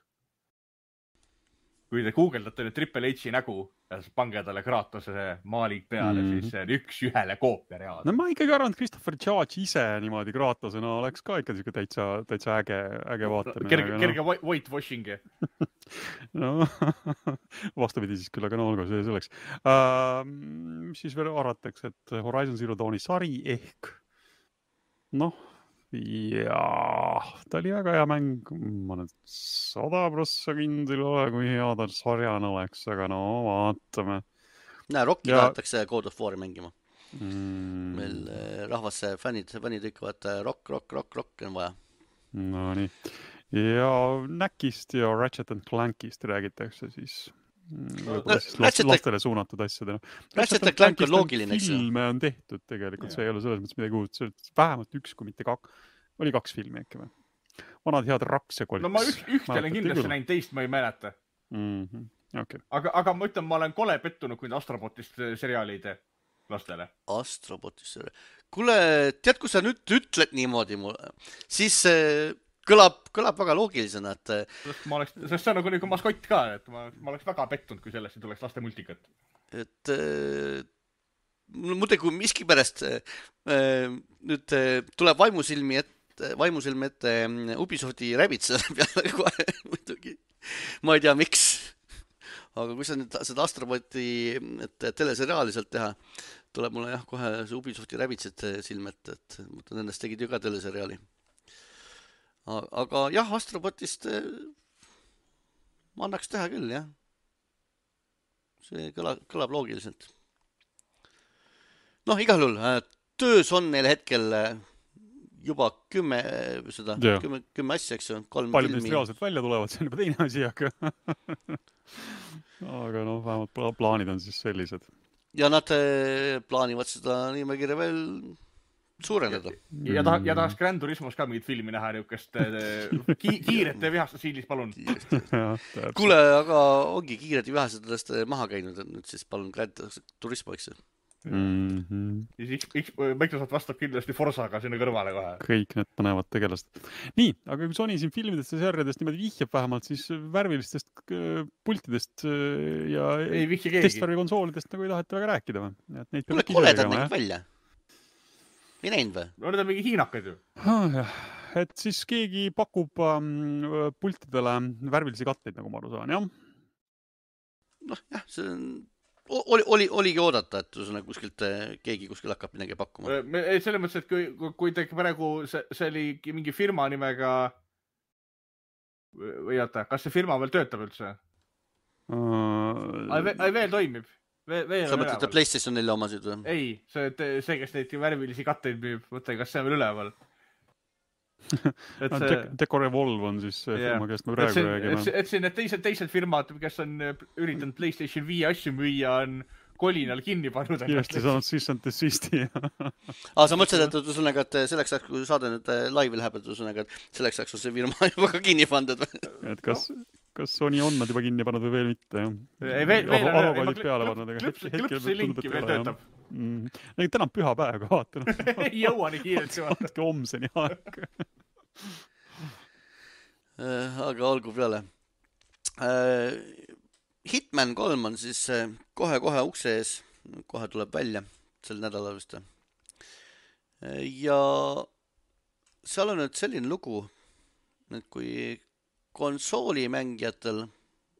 Kui te guugeldate nüüd Triple H-i nägu ja pange talle Kratose maalig peale, mm-hmm. siis see on üks ühele koopia reaalselt. No ma ikkagi arvan, et Christopher Judge ise niimoodi Kratosena oleks ka ikka siuke täitsa, täitsa äge, äge vaatamine. Kerge, no. kerge whitewashing. No, vastupidi siis küll, aga no olgu, see selleks. Uh, mis siis veel arvatakse, et Horizon Zero Dawni sari ehk noh, jaa, ta oli väga hea mäng. Ma nüüd sada prossa kindel ole, kui hea ta sarjana oleks, aga no vaatame. Näe, Rocki ja... tahetakse God of War'i mängima. Mm. Meil rahvas fännid, fännid ütlevad, rock, rock, rock, rock on vaja. No nii. Ja Knackist ja Ratchet and Clankist räägitakse siis... No, siis last, lastele suunatud asjadena. Ratchet and Clank on loogiline, eks ju. Filme on tehtud tegelikult, see ei ole selles mõttes midagi uut. See vähemalt üks, kui mitte kaks. Oli kaks filmi äkki või? Vanad head Raks ja Kolks. No ma üht, üht olen kindlasti näinud, teist ma ei mäleta. Mm-hmm. Okay. Aga, aga ma ütlen, ma olen kole pettunud, kui Astrobotist seriaali ei tee lastele. Astrobotist seriaali. Kuule, tead, kui sa nüüd ütled niimoodi mulle, siis... Kõlab, kõlab väga loogilisena, et... Sest, ma oleks, sest see on nagu nagu maskott ka, et ma, ma oleks väga pettunud, kui sellest tuleks laste multikat. Et äh, muide, kui miski pärast äh, nüüd äh, tuleb vaimusilmi ette, vaimusilmi ette Ubisofti Rabbids peale kohe muidugi. Ma ei tea, miks. Aga kui sa nüüd seda Astroboti teleseriaali sealt teha, tuleb mulle jah kohe see Ubisofti Rabbids silme ette, et mõtlen, ennast tegid ju ka teleseriaali. Aga jah, Astrobotist ma annaks teha küll, jah. See kõlab, kõlab loogiliselt. Noh, igal juhul, töös on neil hetkel juba kümme, seda, kümme, kümme asja, eks ju, kolm Palju filmi. Palju reaalselt välja tulevad, see on juba teine asi, aga... aga noh, vähemalt plaanid on siis sellised. Ja nad plaanivad seda nimekirja veel... suurendada. Ja, ta, ja tahaks Gran Turismos ka mingit filmi näha niukest ki, kiiret ja vihast stiilis, palun. Kuule, aga ongi kiired ja vihased sellest maha käinud, nüüd siis palun Gran Turismo, eks ju. Mm-hmm. Siis X, Microsoft vastab kindlasti Forzaga sinna kõrvale kohe. Kõik need põnevad tegelased. Nii, aga kui Sony siin filmidest ja sarjadest niimoodi vihjab vähemalt, siis värvilistest pultidest ja testvärvi konsoolidest nagu ei taheta väga rääkida. Kuule, koledad nägid välja. Ei näinud või? No need on mingi hiinakad ju. Ah, et siis keegi pakub ähm, pultidele värvilisi katteid, nagu ma aru saan, jah? Noh, jah, see on... Oli, oli, oligi oodata, et see kuskilt, keegi kuskil hakkab midagi pakkuma. Selles mõttes, et kui, kui te praegu, see, see oli mingi firma nimega... Või oota, kas see firma veel töötab üldse? Uh... Ai, ai, veel toimib. Ve, sa mõtled, et PlayStation neile omasid või? Ei, see, see, kes neid värvilisi katteid müüb, mõtle, kas see on veel üleval. Et see... De- Deco Revolve on siis see yeah. firma, kes me praegu räägime. Et, et siin need teised, teised firmad, kes on üritanud PlayStation viie asju müüa, on kolinal kinni pannud. Kiiresti saanud cease and desisti. Aa, sa mõtlesid, et ühesõnaga, et selleks ajaks, kui saade nüüd laivi läheb, et ühesõnaga, et selleks ajaks on see firma juba ka kinni pandud. Et kas, kas Sony on nad juba kinni pannud või veel mitte? Ei, veel, veel, Arvokaidid peale pannud. Klõpsi linki veel töötab. Nägi täna püha päev ka vaatanud. Ei jõua nii kiirelt. Vaatke homseni aeg. Aga olgu peale. Hitman kolm on siis kohe-kohe ukse ees. Kohe tuleb välja sel nädalal vist. Ja seal on nüüd selline lugu, et kui konsoolimängjatel,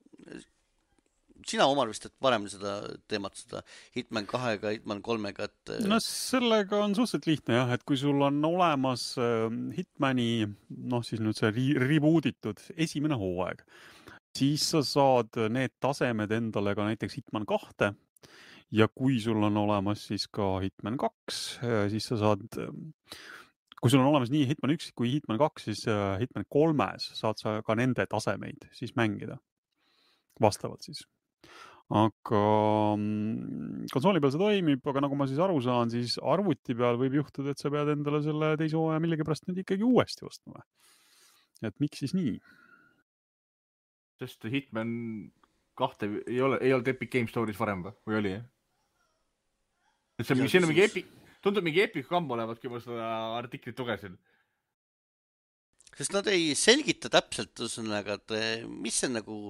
sina Omar vist, et varem seda teemat, seda Hitman kahega, Hitman kolmega, et... No sellega on suhteliselt lihtne jah, et kui sul on olemas Hitmani, noh siis nüüd see rebootitud esimene hooaeg, siis sa saad need tasemed endale ka näiteks Hitman kahte ja kui sul on olemas siis ka Hitman kaks, siis sa saad... Kui sul on olemas nii Hitman üks kui Hitman kaks, siis Hitman kolmes saad sa ka nende tasemeid siis mängida. Vastavalt siis. aga konsooli peal see toimib, aga nagu ma siis aru saan, siis arvuti peal võib juhtuda, et sa pead endale selle teise hooaja millegipärast nüüd ikkagi uuesti ostma. Et miks siis nii? Sest Hitman kahte ei ole, ei olnud Epic Games Store'is varem või, või oli? Et see, see on mingi Epic, tundub mingi Epic kamm olevat, kui ma seda artiklit lugesin. Sest nad ei selgita täpselt, ühesõnaga, et mis see nagu...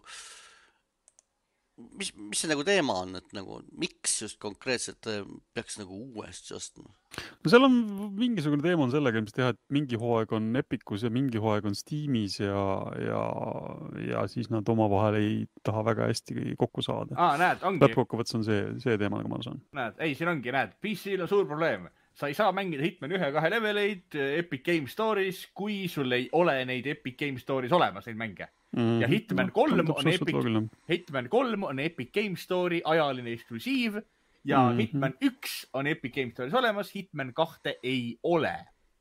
Mis, mis see nagu teema on, et nagu miks just konkreetselt peaks nagu uuesti ostma? No seal on mingisugune teema on sellega, mis teha, et mingi hooaeg on Epicus ja mingi hooaeg on Steamis ja, ja, ja siis nad omavahel ei taha väga hästi kokku saada. Aa, näed, ongi. Lõppkokkuvõttes on see, see teema, nagu ma saan. Näed, ei, siin ongi, näed, P C-l on suur probleem. Sa ei saa mängida Hitman ühe kahe leveleid Epic Games Store'is, kui sul ei ole neid Epic Games Store'is olemas, neid mänge. Mm-hmm. Ja Hitman kolm no, on Epic, Hitman kolm on Epic Games Store'i ajaline eksklusiiv ja mm-hmm. Hitman üks on Epic Games Store'is olemas, Hitman kahte ei ole.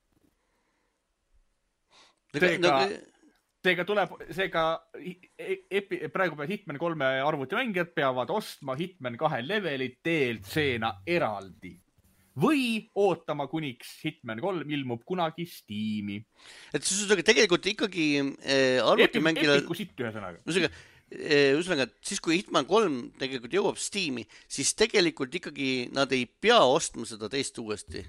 Seega, seega tuleb, seega epi, praegu peavad Hitman kolme arvutimängijad peavad ostma Hitman kahe levelit D L C-na eraldi. Või ootama, kuniks Hitman kolm ilmub kunagi Steam'i. Et siis tegelikult ikkagi äh, arvutimängile... Epiku sitt ühe sõnaga. Ühesõnaga, äh, ühesõnaga, siis kui Hitman kolm tegelikult jõuab Steam'i, siis tegelikult ikkagi nad ei pea ostma seda teist uuesti.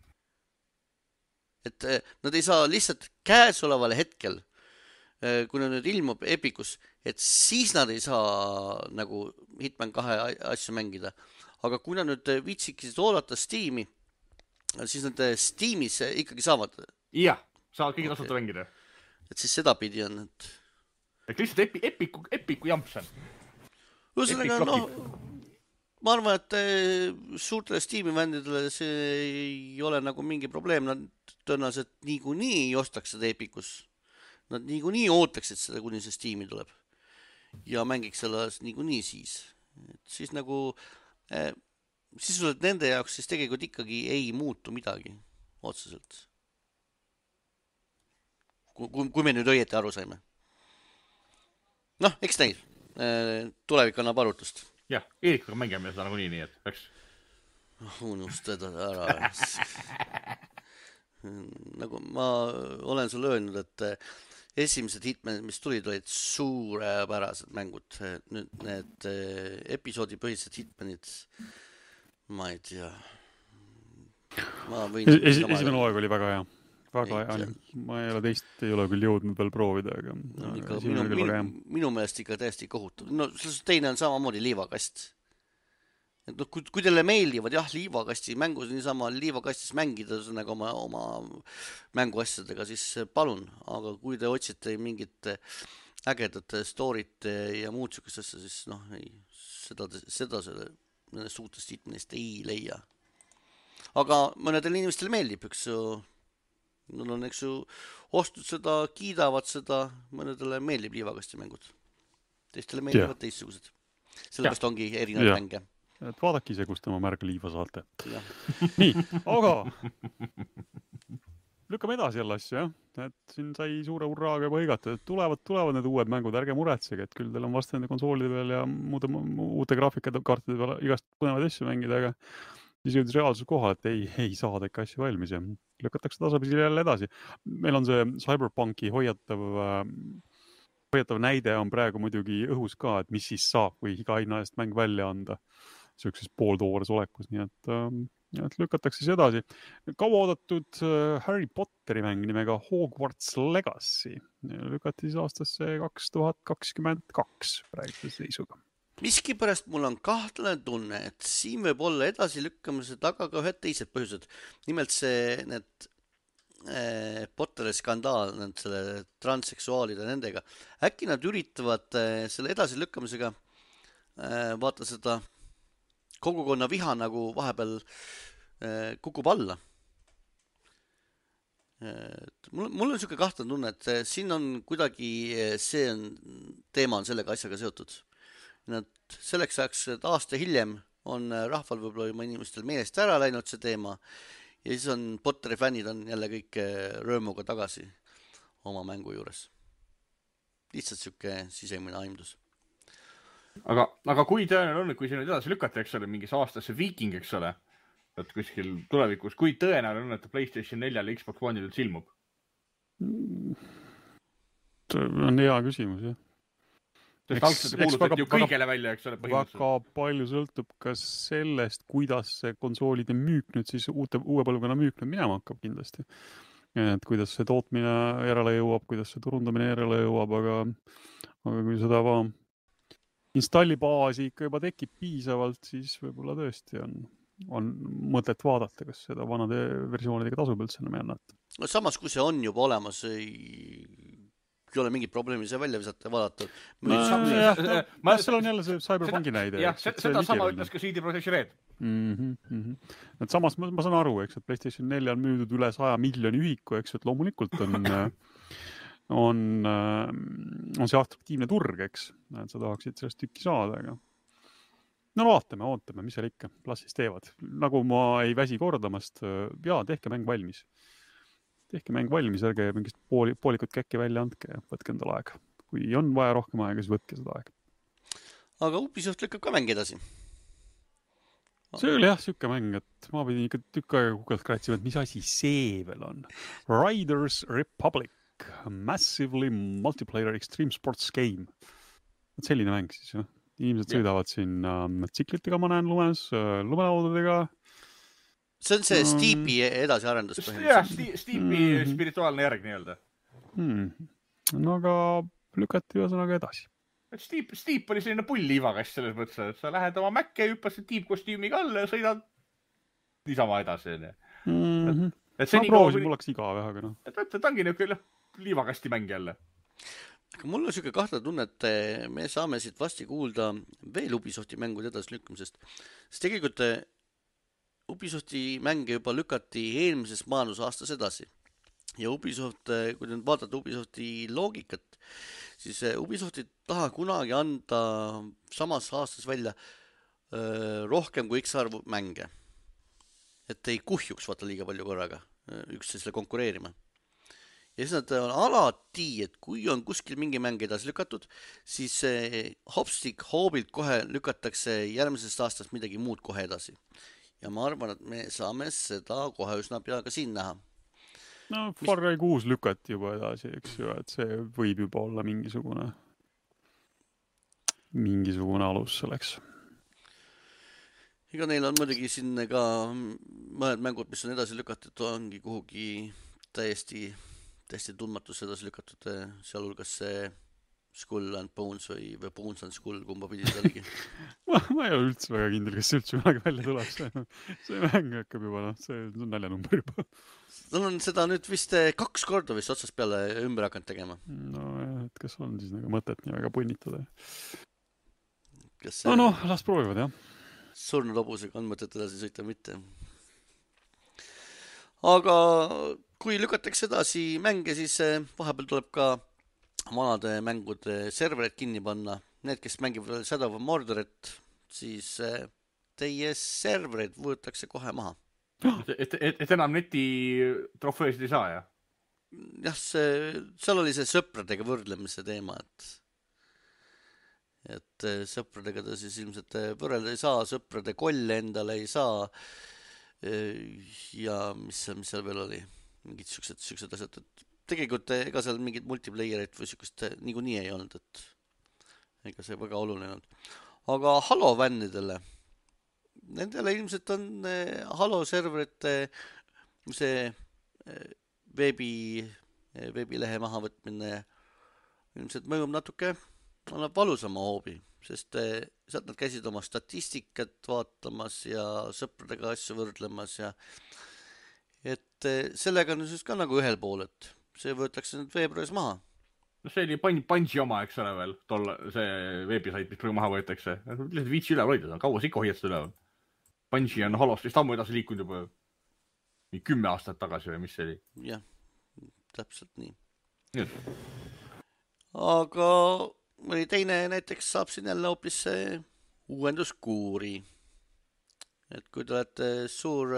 Et äh, nad ei saa lihtsalt käesolevale hetkel, äh, kui nad nüüd ilmub Epicus, et siis nad ei saa nagu Hitman kahe asju mängida. Aga kui nad nüüd viitsikisid oodata Steam'i, siis nad Steam'is ikkagi saavad. Jah, saavad kõige tasuta mängida. Et siis seda pidi on. Et, et lihtsalt epi, epiku, epiku jamps on. Ühesõnaga, no, ma arvan, et suurtele Steam'i vändidele see ei ole nagu mingi probleem. Nad tõenäoliselt niikuinii ostaks seda Epicus. Nad niikuinii ootaksid seda, kuni see Steam'i tuleb. Ja mängiks selle niikuinii siis. Et siis nagu... Eh, sisuliselt nende jaoks siis tegelikult ikkagi ei muutu midagi otseselt. Kui, kui me nüüd õieti aru saime. Noh, eks neil. Eh, tulevik annab arutust. Jah, Eerikuga mängime seda nagu nii, nii et eks. Unustada ära. Nagu ma olen sulle öelnud, et esimesed Hitmanid, mis tulid, olid suurepärased mängud. Nüüd need episoodipõhised Hitmanid, ma ei tea. Ma võin es, esimene hooaeg oli väga hea. Väga hea. Ma ei ole teist, ei ole küll jõudnud veel proovida. Aga no, ikka, minu, minu, minu meelest ikka täiesti kohutav. No, teine on samamoodi liivakast. Et no, kui, kui teile meeldivad, jah, liivakasti mängus niisama liivakastis mängida nagu oma, oma mänguasjadega, siis palun. Aga kui te otsite mingit ägedat story't ja muud sükest asja, siis noh, ei, seda, seda selle suutest Hitmanist ei leia. Aga mõnedel inimestel meeldib, eks ju, nad on, eks ju, ostud seda, kiidavad seda, mõnedele meeldib liivakasti mängud. Teistele meeldivad ja. Teistsugused. Sellepärast ongi erinevad ja. Mänge. Et vaadake ise, kus tema märga liiva saate. Nii, aga lükkame edasi jälle asju, jah. Et siin sai suure hurraaga juba hõigata, et tulevad, tulevad need uued mängud, ärge muretsege, et küll teil on vast nende konsoolide peal ja muude, uute graafikate kaartide peal igast põnevad asju mängida, aga siis jõudis reaalsus kohal, et ei, ei saada ikka asju valmis ja lükatakse tasapisi jälle edasi. Meil on see Cyberpunki hoiatav, hoiatav näide on praegu muidugi õhus ka, et mis siis saab, kui iga aina eest mäng välja anda. Sellises pooltoores olekus, nii et, äh, et lükatakse siis edasi. Kaua oodatud äh, Harry Potteri mäng nimega Hogwarts Legacy lükati siis aastasse kaks tuhat kakskümmend kaks praeguse seisuga. Miski pärast mul on kahtlane tunne, et siin võib olla edasi lükkamise taga ka ühed teised põhjused. Nimelt see need äh, Potteri skandaal, need selle transseksuaalide nendega. Äkki nad üritavad äh, selle edasi lükkamisega äh, vaata seda kogukonna viha nagu vahepeal äh, kukub alla. Et mul, mul on siuke kahtlane tunne, et äh, siin on kuidagi see on, teema on sellega asjaga seotud. Nad selleks ajaks, et aasta hiljem on rahval võib-olla juba inimestel meelest ära läinud see teema ja siis on Potteri fännid on jälle kõik röömuga tagasi oma mängu juures. Lihtsalt siuke sisemine aimdus. aga, aga kui tõenäoline on, et kui see nüüd edasi lükata, eks ole, mingis aastasse Viking, eks ole, et kuskil tulevikus, kui tõenäoline on, et PlayStation neljal ja Xbox One'il üldse ilmub? On hea küsimus, jah. Sest algselt kuulutati ju kõigele välja, eks ole, põhimõtteliselt. Väga palju sõltub ka sellest, kuidas see konsoolide müük nüüd siis uute, uue põlvkonna müük nüüd minema hakkab kindlasti. Et kuidas see tootmine järele jõuab, kuidas see turundamine järele jõuab, aga, aga kui seda va, installibaasi ikka juba tekib piisavalt, siis võib-olla tõesti on, on mõtet vaadata, kas seda vanade versioonidega tasub üldse enam jännata. Samas, kui see on juba olemas, ei... ei ole mingit probleemi see välja visata ja vaadata. Ma, jah, no, ma, seal on jälle see Cyberpunki näide. Jah, seda, seda sama ütles ka C D Projekt Red. Mm-hmm, mm-hmm. Et samas ma, ma saan aru, eks, et PlayStation neli on müüdud üle saja miljoni ühiku, eks, et loomulikult on, on, on see atraktiivne turg, eks, et sa tahaksid sellest tükki saada, aga no vaatame, ootame, mis seal ikka, las siis teevad. Nagu ma ei väsi kordamast, jaa, tehke mäng valmis. Tehke mäng valmis, ärge mingist pooli, poolikut käkki välja andke ja võtke endal aega. Kui on vaja rohkem aega, siis võtke seda aega. Aga Ubisoft lükkab ka mäng edasi. See oli jah, siuke mäng, et ma pidin ikka tükk aega kukalt kratsima, et mis asi see veel on. Riders Republic, massively multiplayer extreme sports game. Et selline mäng siis, jah. Inimesed sõidavad siin ähm, tsiklitega, ma näen lumes, äh, lumelaudadega. See on see Steepi edasiarendus põhimõtteliselt. Jah, Steepi mm-hmm. spirituaalne järg nii-öelda. Hmm. No aga lükati ühesõnaga edasi. Steep, Steep oli selline pull liivakast selles mõttes, et sa lähed oma Mäkke, hüppasid tiibkostüümiga alla ja sõidad niisama edasi. Mm-hmm. Et, et ma proovisin, mul oleks igav, aga noh. Et, et, et ongi niisugune liivakasti mäng jälle. Aga mul on siuke kahtle tunne, et me saame siit vasti kuulda veel Ubisofti mängude edasi lükkumisest. Sest tegelikult Ubisofti mänge juba lükati eelmises maailmas aastas edasi. Ja Ubisoft, kui nüüd vaadata Ubisofti loogikat, siis Ubisoft ei taha kunagi anda samas aastas välja öö, rohkem kui X arvu mänge. Et ei kuhjuks vaata liiga palju korraga üksteisele konkureerima. Ja siis nad on alati, et kui on kuskil mingi mäng edasi lükatud, siis hopstik hoobilt kohe lükatakse järgmisest aastast midagi muud kohe edasi. Ja ma arvan, et me saame seda kohe üsna pea ka siin näha. No Far Cry kuus lükati juba edasi, eks ju, et see võib juba olla mingisugune mingisugune alus selleks. Ega neil on muidugi siin ka mõned mängud, mis on edasi lükatud, ongi kuhugi täiesti, täiesti tundmatus edasi lükatud, sealhulgas see Skull and Bones või, või Bones and Skull, kumba pidi ta oligi. ma, ma ei ole üldse väga kindel, kas see üldse midagi välja tuleb. See, see mäng hakkab juba, noh, see on naljanumber juba. Nad on seda nüüd vist kaks korda vist otsast peale ümber hakanud tegema. No jah, et kas on siis nagu mõtet nii väga punnitada? Kas no noh, las proovivad, jah. Surnud hobusega on mõtet edasi sõita mitte. Aga kui lükatakse edasi mänge, siis vahepeal tuleb ka vanade mängude serverid kinni panna. Need, kes mängivad Shadow of Mordorit, siis teie serverid võetakse kohe maha. Et, et, et enam neti trofeesid ei saa, jah? Jah, see, seal oli see sõpradega võrdlemise teema, et et sõpradega ta siis ilmselt võrrelda ei saa, sõprade kolle endale ei saa ja mis, mis seal veel oli, mingid siuksed, siuksed asjad, et tegelikult ega seal mingid multiplayerit või siukest niikuinii ei olnud, et ega see väga oluline olnud. Aga Halo fännidele, nendele ilmselt on Halo serverite see veebi, veebilehe mahavõtmine ilmselt mõjub natuke, annab valusama hoobi, sest sealt nad käisid oma statistikat vaatamas ja sõpradega asju võrdlemas ja et sellega on siis ka nagu ühel pool, et see võetakse nüüd veebruaris maha. No see oli Bungi oma, eks ole veel, tolle, see veebisait, mis praegu maha võetakse. Lihtsalt viitsi üle hoida, kaua see ikka hoiad seda üle. Bungi on Halost vist ammu edasi liikunud juba kümme aastat tagasi või mis see oli? Jah, täpselt nii. Nüüd. Aga mõni teine näiteks saab siin jälle hoopis uuenduskuuri. Et kui te olete suur,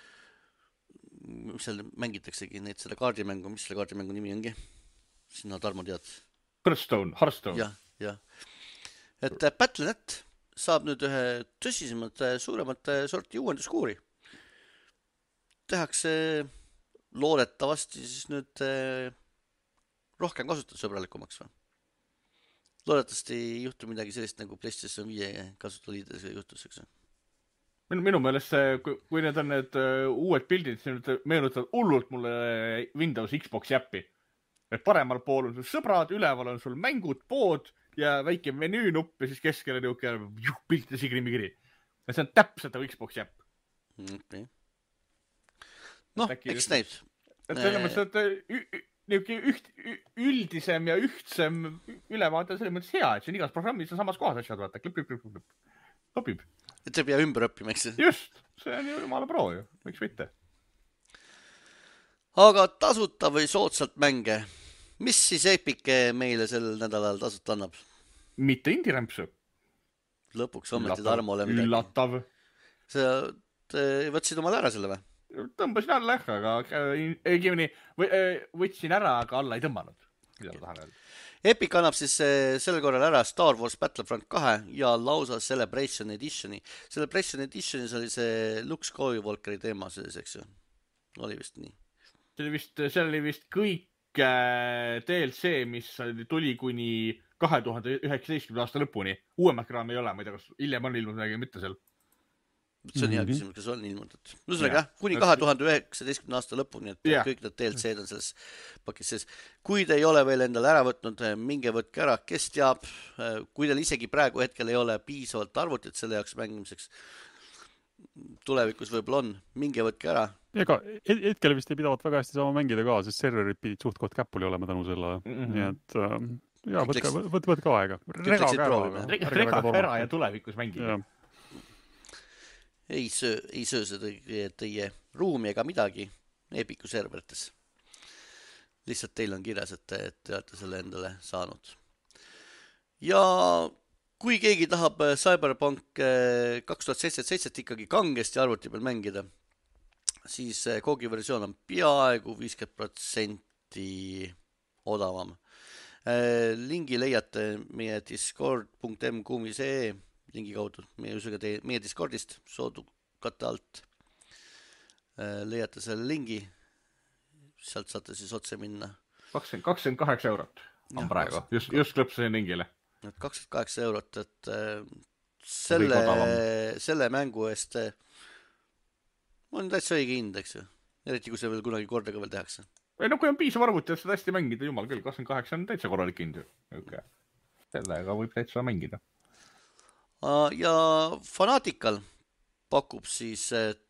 mis seal mängitaksegi neid selle kaardimängu, mis selle kaardimängu nimi ongi? Sina Tarmo tead. Hearthstone, Hearthstone. Jah, jah. et Battle dot net saab nüüd ühe tõsisemate, suuremate sorti uuenduskuuri. Tehakse loodetavasti siis nüüd rohkem kasutajasõbralikumaks või? Loodetavasti ei juhtu midagi sellist nagu PlayStation viie kasutajaliides juhtus, eks? Minu, minu meelest see, kui, kui need on need uh, uued pildid, siis need meenutavad hullult mulle Windows Xbox jäppi. Et paremal pool on sul sõbrad, üleval on sul mängud, pood ja väike menüünupp ja siis keskel on niuke pilt ja sigrimikiri. Ja see on täpselt nagu Xbox jäpp. Okay. Noh, äkki eks näib. Et selles mõttes, et niuke üht, üldisem ja ühtsem ülevaade selles mõttes hea, et see on igas programmis on samas kohas asjad, vaata, klip, klip, klip, klip. Topib. Et see pea ümber õppima, eks? Just, see on ju jumala pro ju, miks mitte. Aga tasuta või soodsalt mänge, mis siis Epic meile sel nädalal tasuta annab? Mitte indirämpsu. Lõpuks ometi Tarmole midagi. Üllatav. Sa võtsid omale ära selle või? Tõmbasin alla, aga õigemini võtsin ära, aga alla ei tõmmanud. Mida ma tahan öelda? Epic annab siis sel korral ära Star Wars Battlefront kahe ja lausa Celebration Editioni. Celebration Editionis oli see Luke Skywalkeri teema selles, eks ju? Oli vist nii. See oli vist, see oli vist kõik D L C, mis tuli kuni kahe tuhande üheksateistkümnenda aasta lõpuni. Uuemat kraam ei ole, ma ei tea, kas hiljem on ilmunud midagi mitte seal. See on hea küsimus, kas on ilmunud. Ühesõnaga, kuni kahe tuhande üheksateistkümnenda aasta lõpuni, et yeah. kõik need D L C-d on selles pakis sees. Kui te ei ole veel endale ära võtnud, minge võtke ära, kes teab, kui teil isegi praegu hetkel ei ole piisavalt arvutit selle jaoks mängimiseks, tulevikus võib-olla on, minge võtke ära. Ega hetkel vist ei pidavat väga hästi saama mängida ka, sest serverid pidid suht koht käpuli olema tänu selle. Mm-hmm. Nii et jaa, võtke, võtke, võtke aega. Rega ära ja tulevikus mängida. Ei söö, ei söö see teie ruumi ega midagi Epiku serverites. Lihtsalt teil on kirjas, et te, te olete selle endale saanud. Ja kui keegi tahab Cyberpunk kaks tuhat seitsekümmend seitse ikkagi kangesti arvuti peal mängida, siis koogi versioon on peaaegu viiskümmend protsenti odavam. Lingi leiate meie discord punkt m kuumis punkt ee lingi kaudu, meie, teie, meie Discordist soodukatte alt leiate selle lingi, sealt saate siis otse minna. kakskümmend kaheksa eurot on ja, praegu, just, just lõppusin lingile. kakskümmend kaheksa eurot, et selle, selle mängu eest on täitsa õige hind, eks ju. Eriti kui see veel kunagi kordaga veel tehakse. Ei, no kui on piisav arvuti, et seda hästi mängida, jumal küll, kakskümmend kaheksa on täitsa korralik hind. Okay. Sellega võib täitsa mängida. Ja Fanatical pakub siis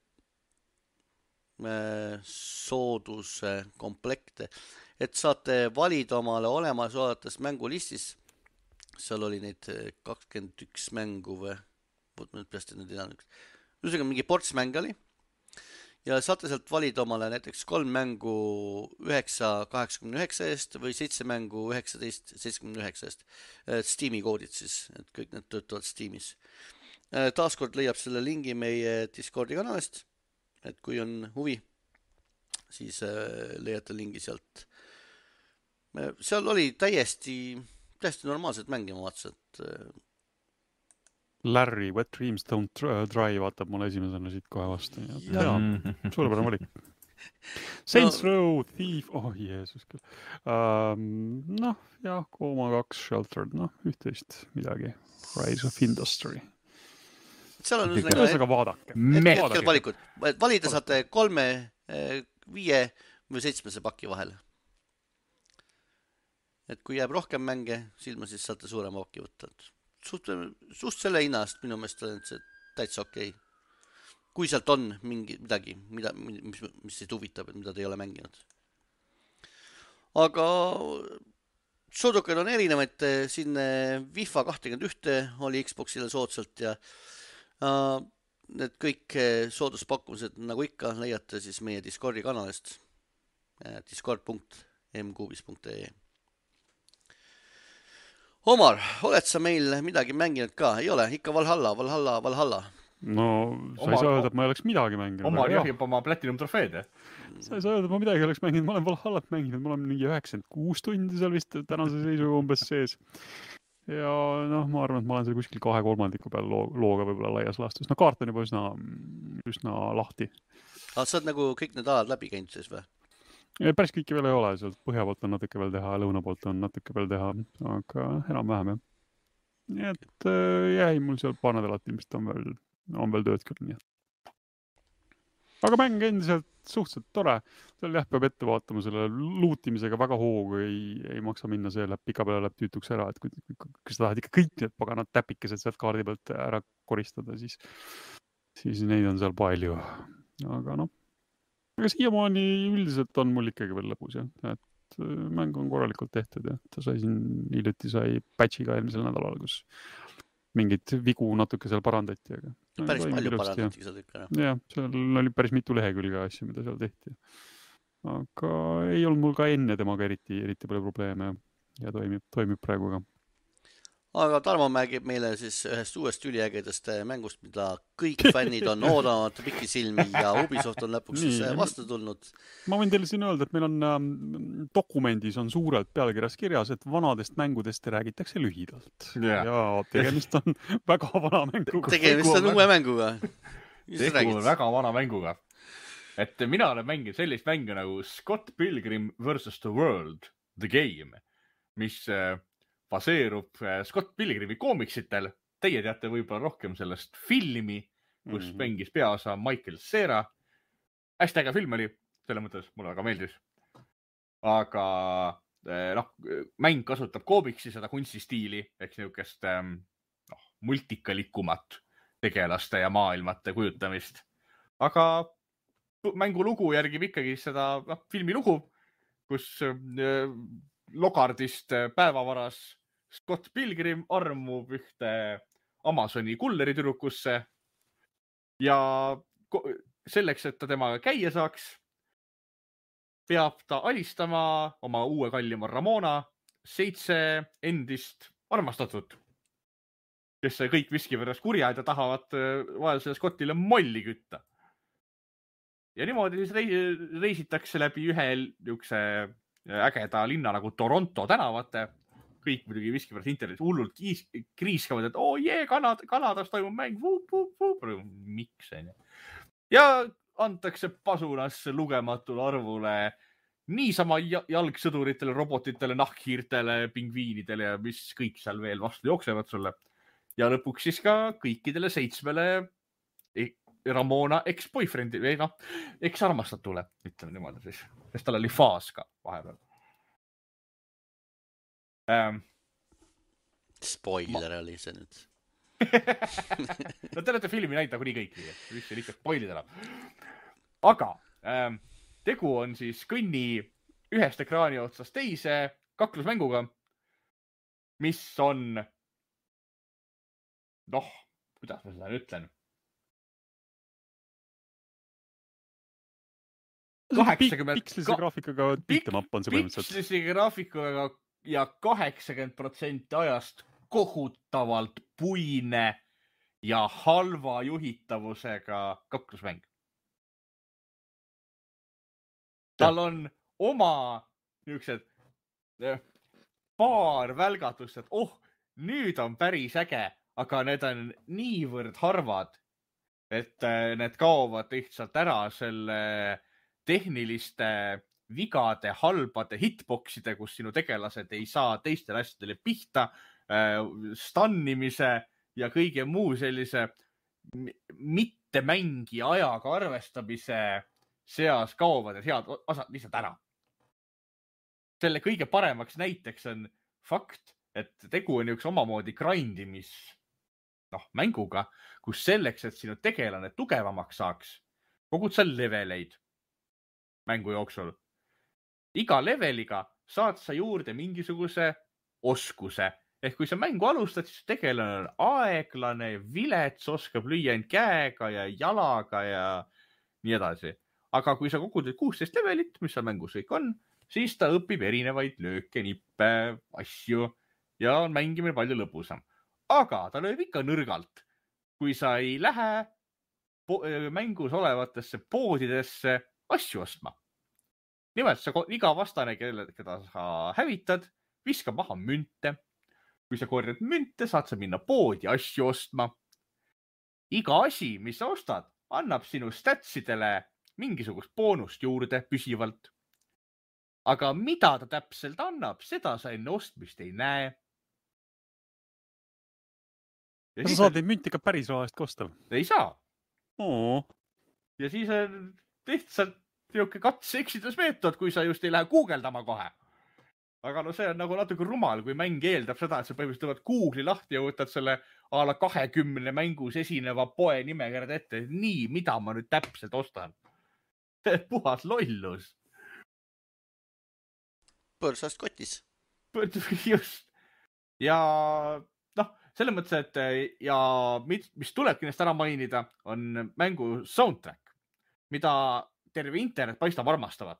sooduse komplekte, et saate valida omale olemas olevates mängulistis. Seal oli neid kakskümmend üks mängu või, võt nüüd peast nüüd ei teadnud. Ühesõnaga mingi ports mäng oli ja saate sealt valida omale näiteks kolm mängu üheksa kaheksakümne üheksa eest või seitse mängu üheksateist seitsekümmend üheksa eest. Steam'i koodid siis, et kõik need töötavad Steam'is. Taaskord leiab selle lingi meie Discordi kanalist, et kui on huvi, siis leiate lingi sealt. Seal oli täiesti, täiesti normaalselt mängima vaatsa, et Larry, Wet Dreams Don't Dry vaatab mulle esimesena siit kohe vastu. Ja, ja suurepärane valik. Saints no. Row, Thief, oh Jeesus küll. Um, noh, jah, Koma kaks, Sheltered, noh, üht-teist midagi. Rise of Industry. Seal on ühesõnaga vaadake. Hetkel valikud. Valida saate kolme, viie või seitsmese paki vahel. Et kui jääb rohkem mänge, silma siis saate suurema paki võtta. Suht, suht selle hinnast minu meelest on see täitsa okei. Kui sealt on mingi midagi, mida, mis, mis teid huvitab, mida te ei ole mänginud. Aga soodukad on erinevaid, siin FIFA kakskümmend üks oli Xboxile soodsalt ja uh, need kõik sooduspakkumised, nagu ikka, leiate siis meie Discordi kanalist discord punkt m kuubis punkt ee. Omar, oled sa meil midagi mänginud ka? Ei ole, ikka Valhalla, Valhalla, Valhalla. No, sa Omar, ei saa öelda, et ma ei oleks midagi mänginud. Omar jahib oma Platinum trofeed, eh? Sa ei saa öelda, et ma midagi oleks mänginud. Ma olen Valhallat mänginud, ma olen mingi üheksakümmend kuus tundi seal vist tänase seisu umbes sees. ja noh, ma arvan, et ma olen seal kuskil kahe kolmandiku peal loo, looga võib-olla laias laastus. No kaart on juba üsna, üsna lahti. aga sa oled nagu kõik need alad läbi käinud siis või? Ja päris kõiki veel ei ole, sealt põhja poolt on natuke veel teha, lõuna poolt on natuke veel teha, aga enam-vähem jah. Nii et jäi mul seal paar nädalat ilmselt on veel, on veel tööd küll, nii et. Aga mäng endiselt suhteliselt tore. Seal jah, peab ette vaatama selle luutimisega väga hoogu, ei, ei maksa minna see läheb pika peale läheb tüütuks ära, et kui, kui sa tahad ikka kõik need paganad täpikesed sealt kaardi pealt ära koristada, siis, siis neid on seal palju. Aga noh, aga siiamaani üldiselt on mul ikkagi veel lõbus, jah. Et mäng on korralikult tehtud ja ta sai siin hiljuti sai patchiga eelmisel nädalal, kus mingid vigu natuke seal parandati, aga päris palju parandati seda tükk ära. Jah, seal oli päris mitu lehekülge asju, mida seal tehti. Aga ei olnud mul ka enne temaga eriti, eriti palju probleeme ja toimib, toimib praegu ka. Aga Tarmo mängib meile siis ühest uuest üliägedast mängust, mida kõik fännid on oodanud pikisilmi ja Ubisoft on lõpuks siis vastu tulnud. Ma võin teile siin öelda, et meil on ähm, dokumendis on suurelt pealkirjas kirjas, et vanadest mängudest räägitakse lühidalt. Yeah. Ja tegemist on väga vana mänguga. Tegemist on uue mänguga. Tegu on väga vana mänguga. Et mina olen mänginud sellist mängu nagu Scott Pilgrim versus the World, the game, mis baseerub Scott Pilgrimi koomiksitel. Teie teate võib-olla rohkem sellest filmi, kus mm-hmm. mängis peaosa Michael Cera. Hästi äge film oli, selle mõttes mulle väga meeldis. Aga noh, mäng kasutab koomiksi seda kunstistiili, ehk niisugust noh, multikalikumat tegelaste ja maailmate kujutamist. Aga mängu lugu järgib ikkagi seda noh, filmi lugu, kus Logardist päevavaras Scott Pilgrim armub ühte Amazoni kulleri tüdrukusse ja selleks, et ta temaga käia saaks, peab ta alistama oma uue kallima Ramona seitse endist armastatut, kes kõik viskiverras kurjad ja tahavad vahel selle Scottile molli kütta. Ja niimoodi siis reisitakse läbi ühe niisuguse ägeda linna nagu Toronto tänavate. Kõik muidugi viskiverras internetis hullult kriiskavad, et oo oh, jee, Kanad, Kanadas toimub mäng. Vup, vup, vup. Miks on? Ja antakse pasunasse lugematul arvule niisama jalgsõduritele, robotitele, nahkhiirtele, pingviinidele ja mis kõik seal veel vastu jooksevad sulle. Ja lõpuks siis ka kõikidele seitsmele Ramona ex-boyfriendi või noh, ex-armastatule, ütleme niimoodi siis, sest tal oli faas ka vahepeal. Ähm, Spoiler ma... oli see nüüd. No te olete filmi näinud nagu nii kõiki, mis see lihtsalt spoilid enam. Aga ähm, tegu on siis kõnni ühest ekraani otsast teise kaklusmänguga, mis on noh, kuidas ma seda ütlen? kaheksakümmend Pikslise graafikaga piitemapp on see põhimõtteliselt. Pikslise graafikaga ja kaheksakümmend protsenti ajast kohutavalt puine ja halva juhitavusega kaklusmäng. Tal on oma niisugused paar välgatust, et oh, nüüd on päris äge, aga need on niivõrd harvad, et need kaovad lihtsalt ära selle tehniliste vigade, halbade hitboxide, kus sinu tegelased ei saa teistele asjadele pihta, stannimise ja kõige muu sellise mitte mängi ajaga arvestamise seas kaovad ja head osad lihtsalt ära. Selle kõige paremaks näiteks on fakt, et tegu on üks omamoodi grindimis noh, mänguga, kus selleks, et sinu tegelane tugevamaks saaks, kogud sa leveleid mängu jooksul. Iga leveliga saad sa juurde mingisuguse oskuse. Ehk kui sa mängu alustad, siis tegelane on aeglane, vilets, oskab lüüa end käega ja jalaga ja nii edasi. Aga kui sa kogud kuusteist levelit, mis seal mängus kõik on, siis ta õpib erinevaid lööke, nippe, asju ja on mängimine palju lõbusam. Aga ta lööb ikka nõrgalt. Kui sa ei lähe mängus olevatesse poodidesse asju ostma. Nimelt, sa iga vastane, keda sa hävitad, viskab maha münte. kui sa korjad münte, saad sa minna poodi asju ostma. Iga asi, mis sa ostad, annab sinu statsidele mingisugust boonust juurde püsivalt. Aga mida ta täpselt annab, seda sa enne ostmist ei näe. Ja sa saad neid münti ka päris raha eest kosta? Ei saa. Oo. Ja siis on lihtsalt niisugune katse eksitusmeetod, kui sa just ei lähe guugeldama kohe. Aga no see on nagu natuke rumal, kui mäng eeldab seda, et sa põhimõtteliselt võtad Google'i lahti ja võtad selle a la kahekümne mängus esineva poe nimekirjad ette. Nii, mida ma nüüd täpselt ostan? Puhas lollus. Põrsast kotis. Just. Ja noh, selles mõttes, et ja mis tuleb kindlasti ära mainida, on mängu soundtrack, mida terve internet paistab armastavat.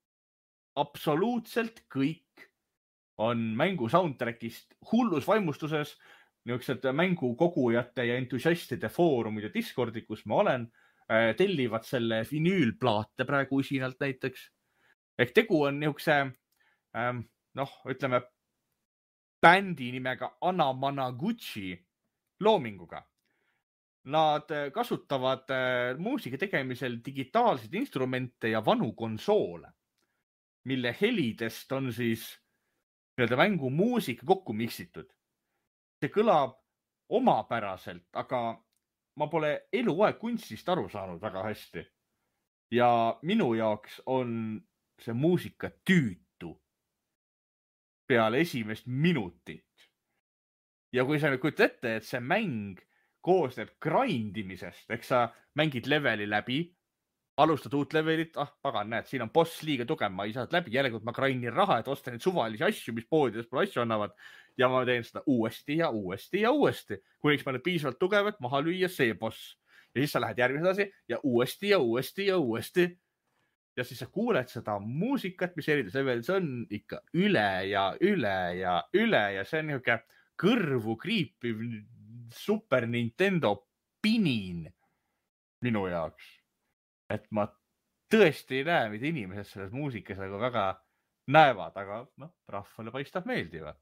Absoluutselt kõik on mängu soundtrackist hullus vaimustuses. Niisugused mängu kogujate ja entusiastide foorumid ja Discordi, kus ma olen, tellivad selle vinüülplaate praegu usinalt näiteks. Ehk tegu on niisuguse, noh, ütleme, bändi nimega Anna Managuchi loominguga. Nad kasutavad muusika tegemisel digitaalseid instrumente ja vanu konsoole, mille helidest on siis nii-öelda mängu muusika kokku miksitud. See kõlab omapäraselt, aga ma pole eluaeg kunstist aru saanud väga hästi. Ja minu jaoks on see muusika tüütu peale esimest minutit. Ja kui sa nüüd kujutad ette, et see mäng koosneb grindimisest, eks sa mängid leveli läbi, alustad uut levelit, ah, pagan, näed, siin on boss liiga tugev, ma ei saa läbi, järelikult ma grindin raha, et osta neid suvalisi asju, mis poodides pole asju annavad. Ja ma teen seda uuesti ja uuesti ja uuesti, kuniks ma nüüd piisavalt tugevat maha lüüa see boss. Ja siis sa lähed järgmise edasi ja uuesti ja uuesti ja uuesti. Ja siis sa kuuled seda muusikat, mis erides levelis on ikka üle ja üle ja üle ja see on niisugune kõrvu kriipiv Super Nintendo pinin minu jaoks. Et ma tõesti ei näe, mida inimesed selles muusikas nagu väga näevad, aga noh, rahvale paistab meeldivat.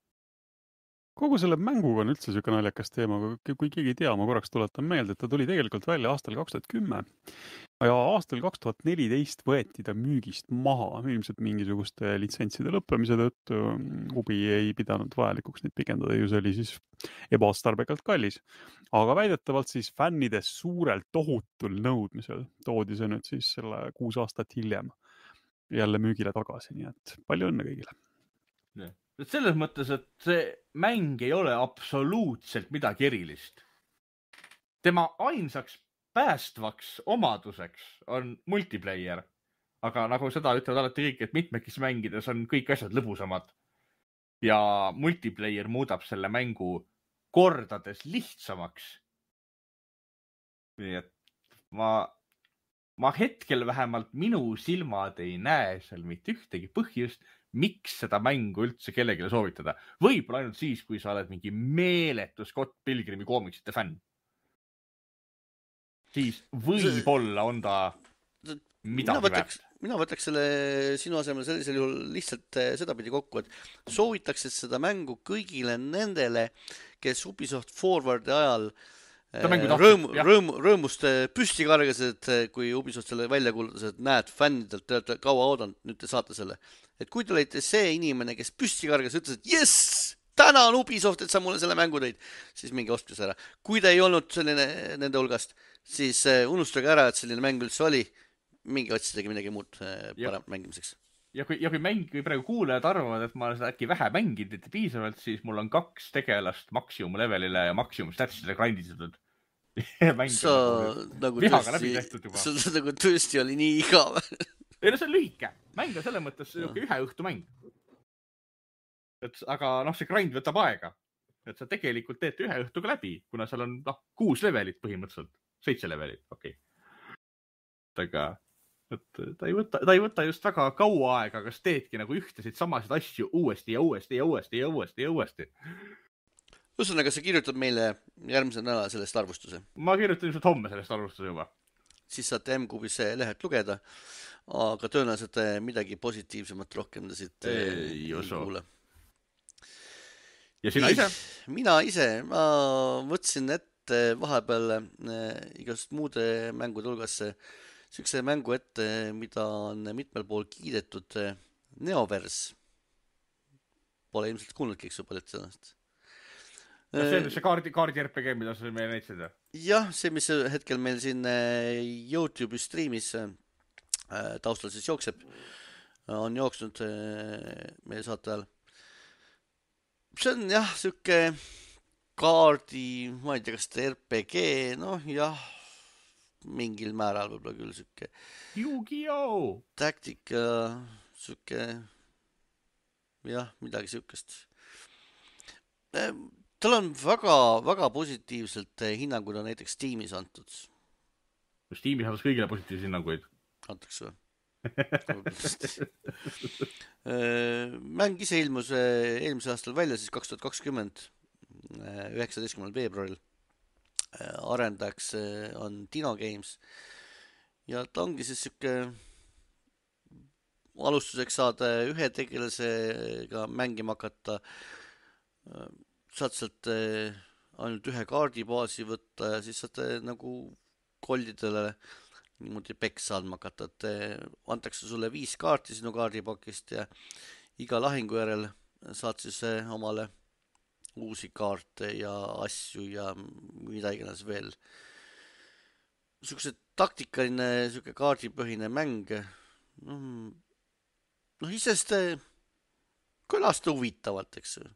Kogu selle mänguga on üldse siuke naljakas teema, kui keegi ei tea, ma korraks tuletan meelde, et ta tuli tegelikult välja aastal kaks tuhat kümme ja aastal kaks tuhat neliteist võeti ta müügist maha, ilmselt mingisuguste litsentside lõppemise tõttu. Hubi ei pidanud vajalikuks neid pikendada, ju see oli siis ebaostarbekalt kallis. Aga väidetavalt siis fännides suurelt tohutul nõudmisel toodi see nüüd siis selle kuus aastat hiljem jälle müügile tagasi, nii et palju õnne kõigile. Yeah. Selles mõttes, et see mäng ei ole absoluutselt midagi erilist. Tema ainsaks päästvaks omaduseks on multiplayer. Aga nagu seda ütlevad alati kõik, et mitmekis mängides on kõik asjad lõbusamad. Ja multiplayer muudab selle mängu kordades lihtsamaks. Nii et ma, ma hetkel vähemalt minu silmad ei näe seal mitte ühtegi põhjust, miks seda mängu üldse kellegile soovitada. Võib-olla ainult siis, kui sa oled mingi meeletu Scott Pilgrimi koomiksite fänn. Siis võib-olla on ta midagi mina võtaks, väärt. Mina võtaks selle sinu asemel sellisel juhul lihtsalt sedapidi kokku, et soovitaks seda mängu kõigile nendele, kes Ubisoft Forwardi ajal rõõm, rõõm, rõõmust püsti kargasid, kui Ubisoft selle välja kuulutas, et näed, fännidelt te olete kaua oodanud, nüüd te saate selle. Et kui te olite see inimene, kes püsti kargas, ütles, et jess, täna on Ubisoft, et sa mulle selle mängu tõid, siis mingi ostke ära. Kui te ei olnud selline nende hulgast, siis unustage ära, et selline mäng üldse oli, mingi otsidagi midagi muud parem mängimiseks. Ja kui, ja kui mäng, kui praegu kuulajad arvavad, et ma olen seda äkki vähe mänginud, et piisavalt, siis mul on kaks tegelast maksimum levelile ja maksimum statsile grinditud. Sa nagu tõesti, sa nagu tõesti oli nii igav. Ei, no see on lühike. Mäng on selles mõttes no. ühe õhtu mäng. Et, aga noh, see grind võtab aega. Et sa tegelikult teed ühe õhtuga läbi, kuna seal on noh, kuus levelit põhimõtteliselt. Seitse levelit, okei. Okay. Aga et ta, ei võta, ta ei võta just väga kaua aega, aga sa teedki nagu ühtesid samasid asju uuesti ja uuesti ja uuesti ja uuesti ja uuesti. Ühesõnaga, sa kirjutad meile järgmise nädala sellest arvustuse. Ma kirjutan ilmselt homme sellest arvustuse juba. Siis saate M-Kubis lehet lugeda, aga tõenäoliselt midagi positiivsemat rohkem ta siit ei kuule. ja sina ise? Mina ise, ma võtsin ette vahepeal äh, igast muude mängude hulgas siukse mängu ette, mida on mitmel pool kiidetud, äh, Neoverse. Pole ilmselt kuulnudki, eks ju, paljud sellest. Kas see on see kaardi, kaardi R P G, mida sa meile näitasid? Jah, see, mis hetkel meil siin YouTube'i streamis taustal siis jookseb, on jooksnud meie saate ajal. See on jah, siuke kaardi, ma ei tea, kas ta R P G, noh jah, mingil määral võib-olla küll siuke Yu-Gi-Oh! Taktika, siuke jah, midagi siukest. Tal on väga, väga positiivselt hinnangud on näiteks Steamis antud. Steamis on kõigile positiivseid hinnanguid. Antakse või? Mäng ise ilmus eelmise aastal välja siis kaks tuhat kakskümmend üheksateistkümnendal veebruaril. Arendajaks on Dino Games ja ta ongi siis siuke alustuseks saad ühe tegelasega mängima hakata, saad sealt ainult ühe kaardibaasi võtta ja siis saad nagu kollidele niimoodi peks saadma hakata, et antakse sulle viis kaarti sinu kaardipakist ja iga lahingu järel saad siis omale uusi kaarte ja asju ja mida iganes veel. Siukse taktikaline, siuke kaardipõhine mäng, noh, no isest kõlast huvitavalt, eks ju.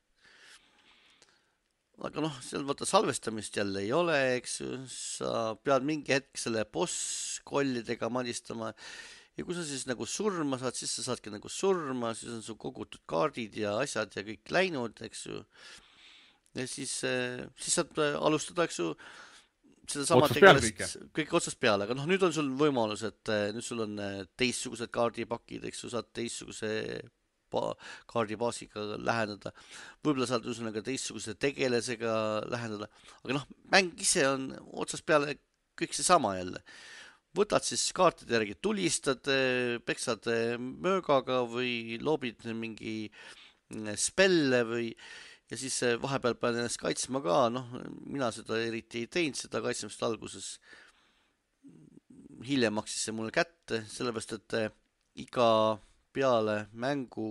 Aga noh, seal vaata salvestamist jälle ei ole, eks ju, sa pead mingi hetk selle boss kollidega madistama ja kui sa siis nagu surma saad, siis sa saadki nagu surma, siis on su kogutud kaardid ja asjad ja kõik läinud, eks ju. Ja siis, siis saad alustada, eks ju, seda sama tegelast kõik otsast peale, aga noh, nüüd on sul võimalus, et nüüd sul on teistsugused kaardipakid, eks ju, saad teistsuguse kaardibaasiga läheneda, võib-olla saad üsnaga teistsuguse tegelasega läheneda, aga noh, mäng ise on otsast peale kõik see sama jälle. Võtad siis kaartide järgi, tulistad, peksad möögaga või loobid mingi spelle või ja siis vahepeal pead ennast kaitsma ka, noh, mina seda eriti ei teinud, seda kaitsmist alguses. Hiljem maksis see mulle kätte, sellepärast, et iga peale mängu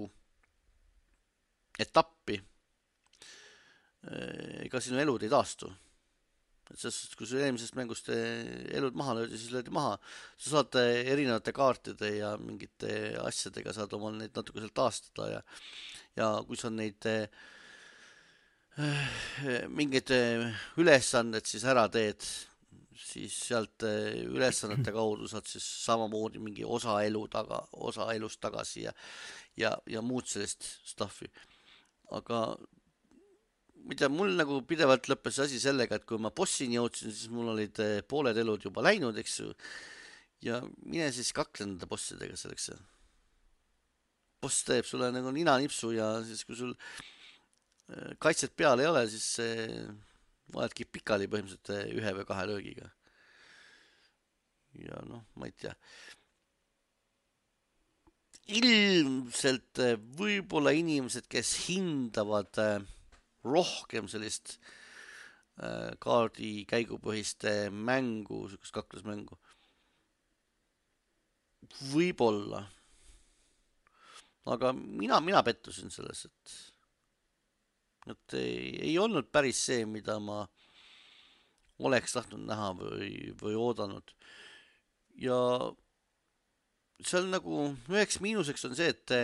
etappi ega sinu elud ei taastu. Et sest, kui su eelmisest mängust elud maha löödi, siis löödi maha. Sa saad erinevate kaartide ja mingite asjadega saad omal neid natuke sealt taastada ja, ja kui sa neid mingid ülesanded siis ära teed, siis sealt ülesannete kaudu saad siis samamoodi mingi osa elu taga, osa elust tagasi ja, ja, ja muud sellist stuffi. Aga mida mul nagu pidevalt lõppes asi sellega, et kui ma bossini jõudsin, siis mul olid pooled elud juba läinud, eks ju. Ja mine siis kakle nende bossidega selleks. Boss teeb sulle nagu nina nipsu ja siis kui sul kaitset peal ei ole, siis vaadki pikali põhimõtteliselt ühe või kahe löögiga. Ja noh, ma ei tea. Ilmselt võib-olla inimesed, kes hindavad rohkem sellist kaardi käigupõhiste mängu, sellist kaklusmängu. Võib-olla. Aga mina, mina pettusin selles, et et ei, ei olnud päris see, mida ma oleks tahtnud näha või, või oodanud. Ja seal nagu üheks miinuseks on see, et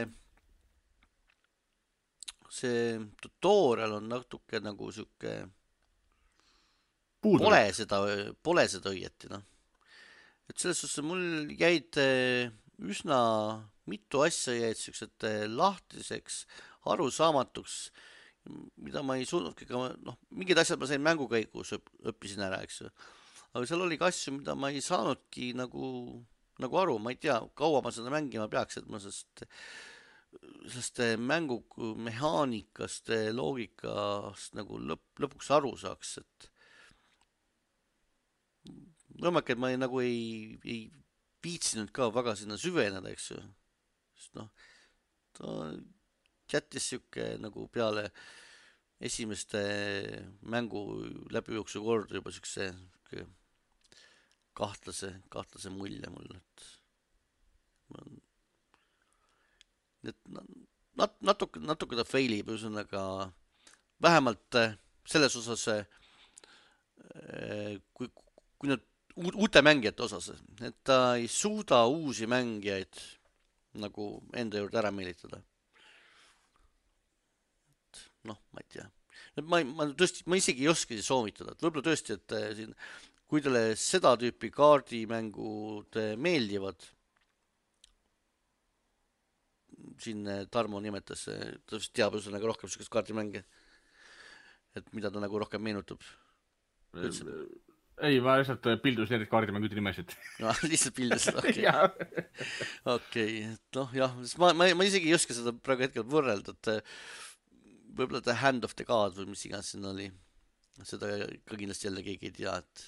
see tutorial on natuke nagu siuke Puudu. pole seda, pole seda õieti, noh. Et selles suhtes mul jäid üsna mitu asja jäid siuksed lahtiseks, arusaamatuks, mida ma ei suudnudki ka, noh, mingid asjad ma sain mängukäigus õppisin ära, eks ju. Aga seal oli ka asju, mida ma ei saanudki nagu, nagu aru, ma ei tea, kaua ma seda mängima peaks, et ma sest, sest mängu mehaanikast, loogikast nagu lõp, lõpuks aru saaks, et võimalik, et ma ei, nagu ei, ei viitsinud ka väga sinna süveneda, eks ju. Sest noh, ta jättis siuke nagu peale esimeste mängu läbijooksu kord juba siukse kahtlase, kahtlase mulje mulle, et et nat, natuke, natuke ta failib, ühesõnaga vähemalt selles osas, kui, kui nad uute mängijate osas, et ta ei suuda uusi mängijaid nagu enda juurde ära meelitada. Noh, ma ei tea. Ma, ma, tõesti, ma isegi ei oska soovitada, et võib-olla tõesti, et siin, kui teile seda tüüpi kaardimängud meeldivad, siin Tarmo nimetas, ta vist teab ühesõnaga rohkem sellist kaardimänge, et mida ta nagu rohkem meenutab. Ei, ma lihtsalt pildusin need kaardimängude nimesid. No, lihtsalt pildusin, okei. Okay. Okei, et noh, jah, ma, ma, ma isegi ei oska seda praegu hetkel võrrelda, et võib-olla ta Hand of the God või mis iganes siin oli. Seda ka kindlasti jälle keegi ei tea, et...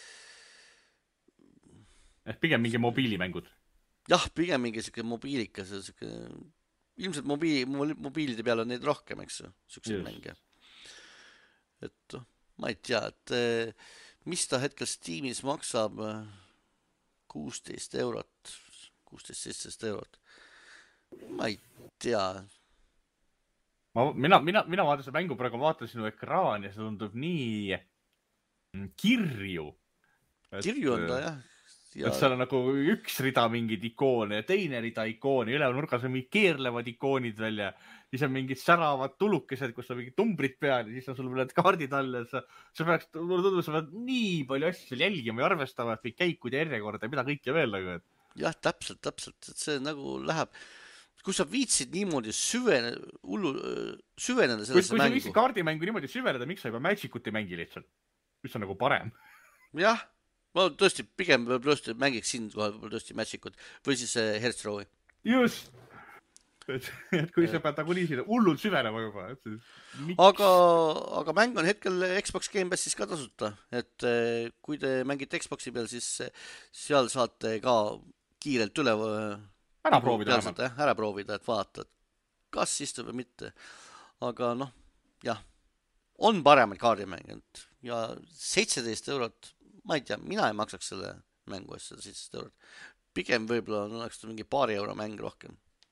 Et pigem mingi mobiilimängud. Jah, pigem mingi siuke mobiilikas, siuke... ilmselt mobiili, mobiilide peal on neid rohkem, eks ju, siukseid mänge. Et ma ei tea, et mis ta hetkel Steamis maksab kuusteist eurot, kuusteist seitseteist eurot. Ma ei tea. Ma, mina, mina, mina vaatasin mängu praegu, vaatasin sinu ekraani ja see tundub nii kirju. Et, kirju on ta, jah. Ja... Et seal on nagu üks rida mingid ikoone ja teine rida ikooni, üleval nurgas on mingid keerlevad ikoonid välja, siis on mingid säravad tulukesed, kus on mingid tumbrid peal ja siis on sul need kaardid all ja sa, sa peaks, mulle tundub, sa pead nii palju asju seal jälgima ja arvestama, et kõik käikud ja järjekorda ja mida kõike veel nagu. Jah, täpselt, täpselt, et see nagu läheb, kui sa viitsid niimoodi süvene, hullu, süveneda sellesse kui, mängu. Kui sa viitsid kaardimängu niimoodi süveneda, miks sa juba Magicut ei mängi lihtsalt? Mis on nagu parem? Jah. Ma tõesti pigem tõesti mängiks siin kohal tõesti Magicut või siis Hearthstone'i. Just! Et, et kui sa pead nagu nii siin hullult süvenema juba. Et miks... aga, aga mäng on hetkel Xbox Game Passis ka tasuta. Et kui te mängite Xboxi peal, siis seal saate ka kiirelt üle ära proovida, pealsat, ära proovida, et vaata, kas istub või mitte. Aga noh, jah, on paremaid kaardimänginud ja seitseteist eurot ma ei tea, mina ei maksaks selle mängu eest seda seitseteist eurot. Pigem võib-olla oleks mingi paari euro mäng rohkem.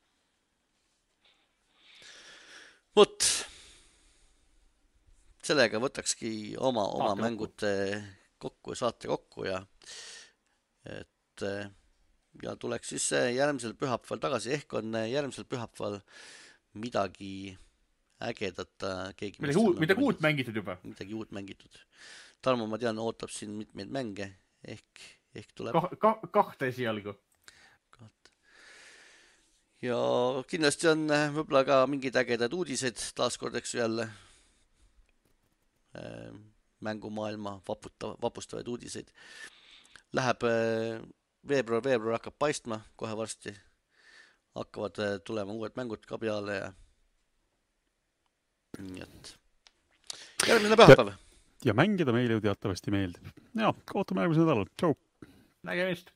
Vot. Sellega võtakski oma, oma mängud kokku ja saate kokku ja et ja tuleks siis järgmisel pühapäeval tagasi. Ehk on järgmisel pühapäeval midagi ägedat. Keegi midagi uut, midagi uut mängitud juba. Midagi uut mängitud. Tarmo, ma tean, ootab siin mitmeid mänge, ehk, ehk tuleb... Ka, ka, kahte esialgu. Kahte. Ja kindlasti on võib-olla ka mingid ägedad uudised taaskord, eks jälle mängumaailma vaputa, vapustavaid uudiseid. Läheb veebruar, veebruar hakkab paistma kohe varsti. Hakkavad tulema uued mängud ka peale ja nii et järgmine pühapäev. Ja mängida meile ju teatavasti meeldib. Ja, kohtame järgmise nädalal. Tšau! Nägemist!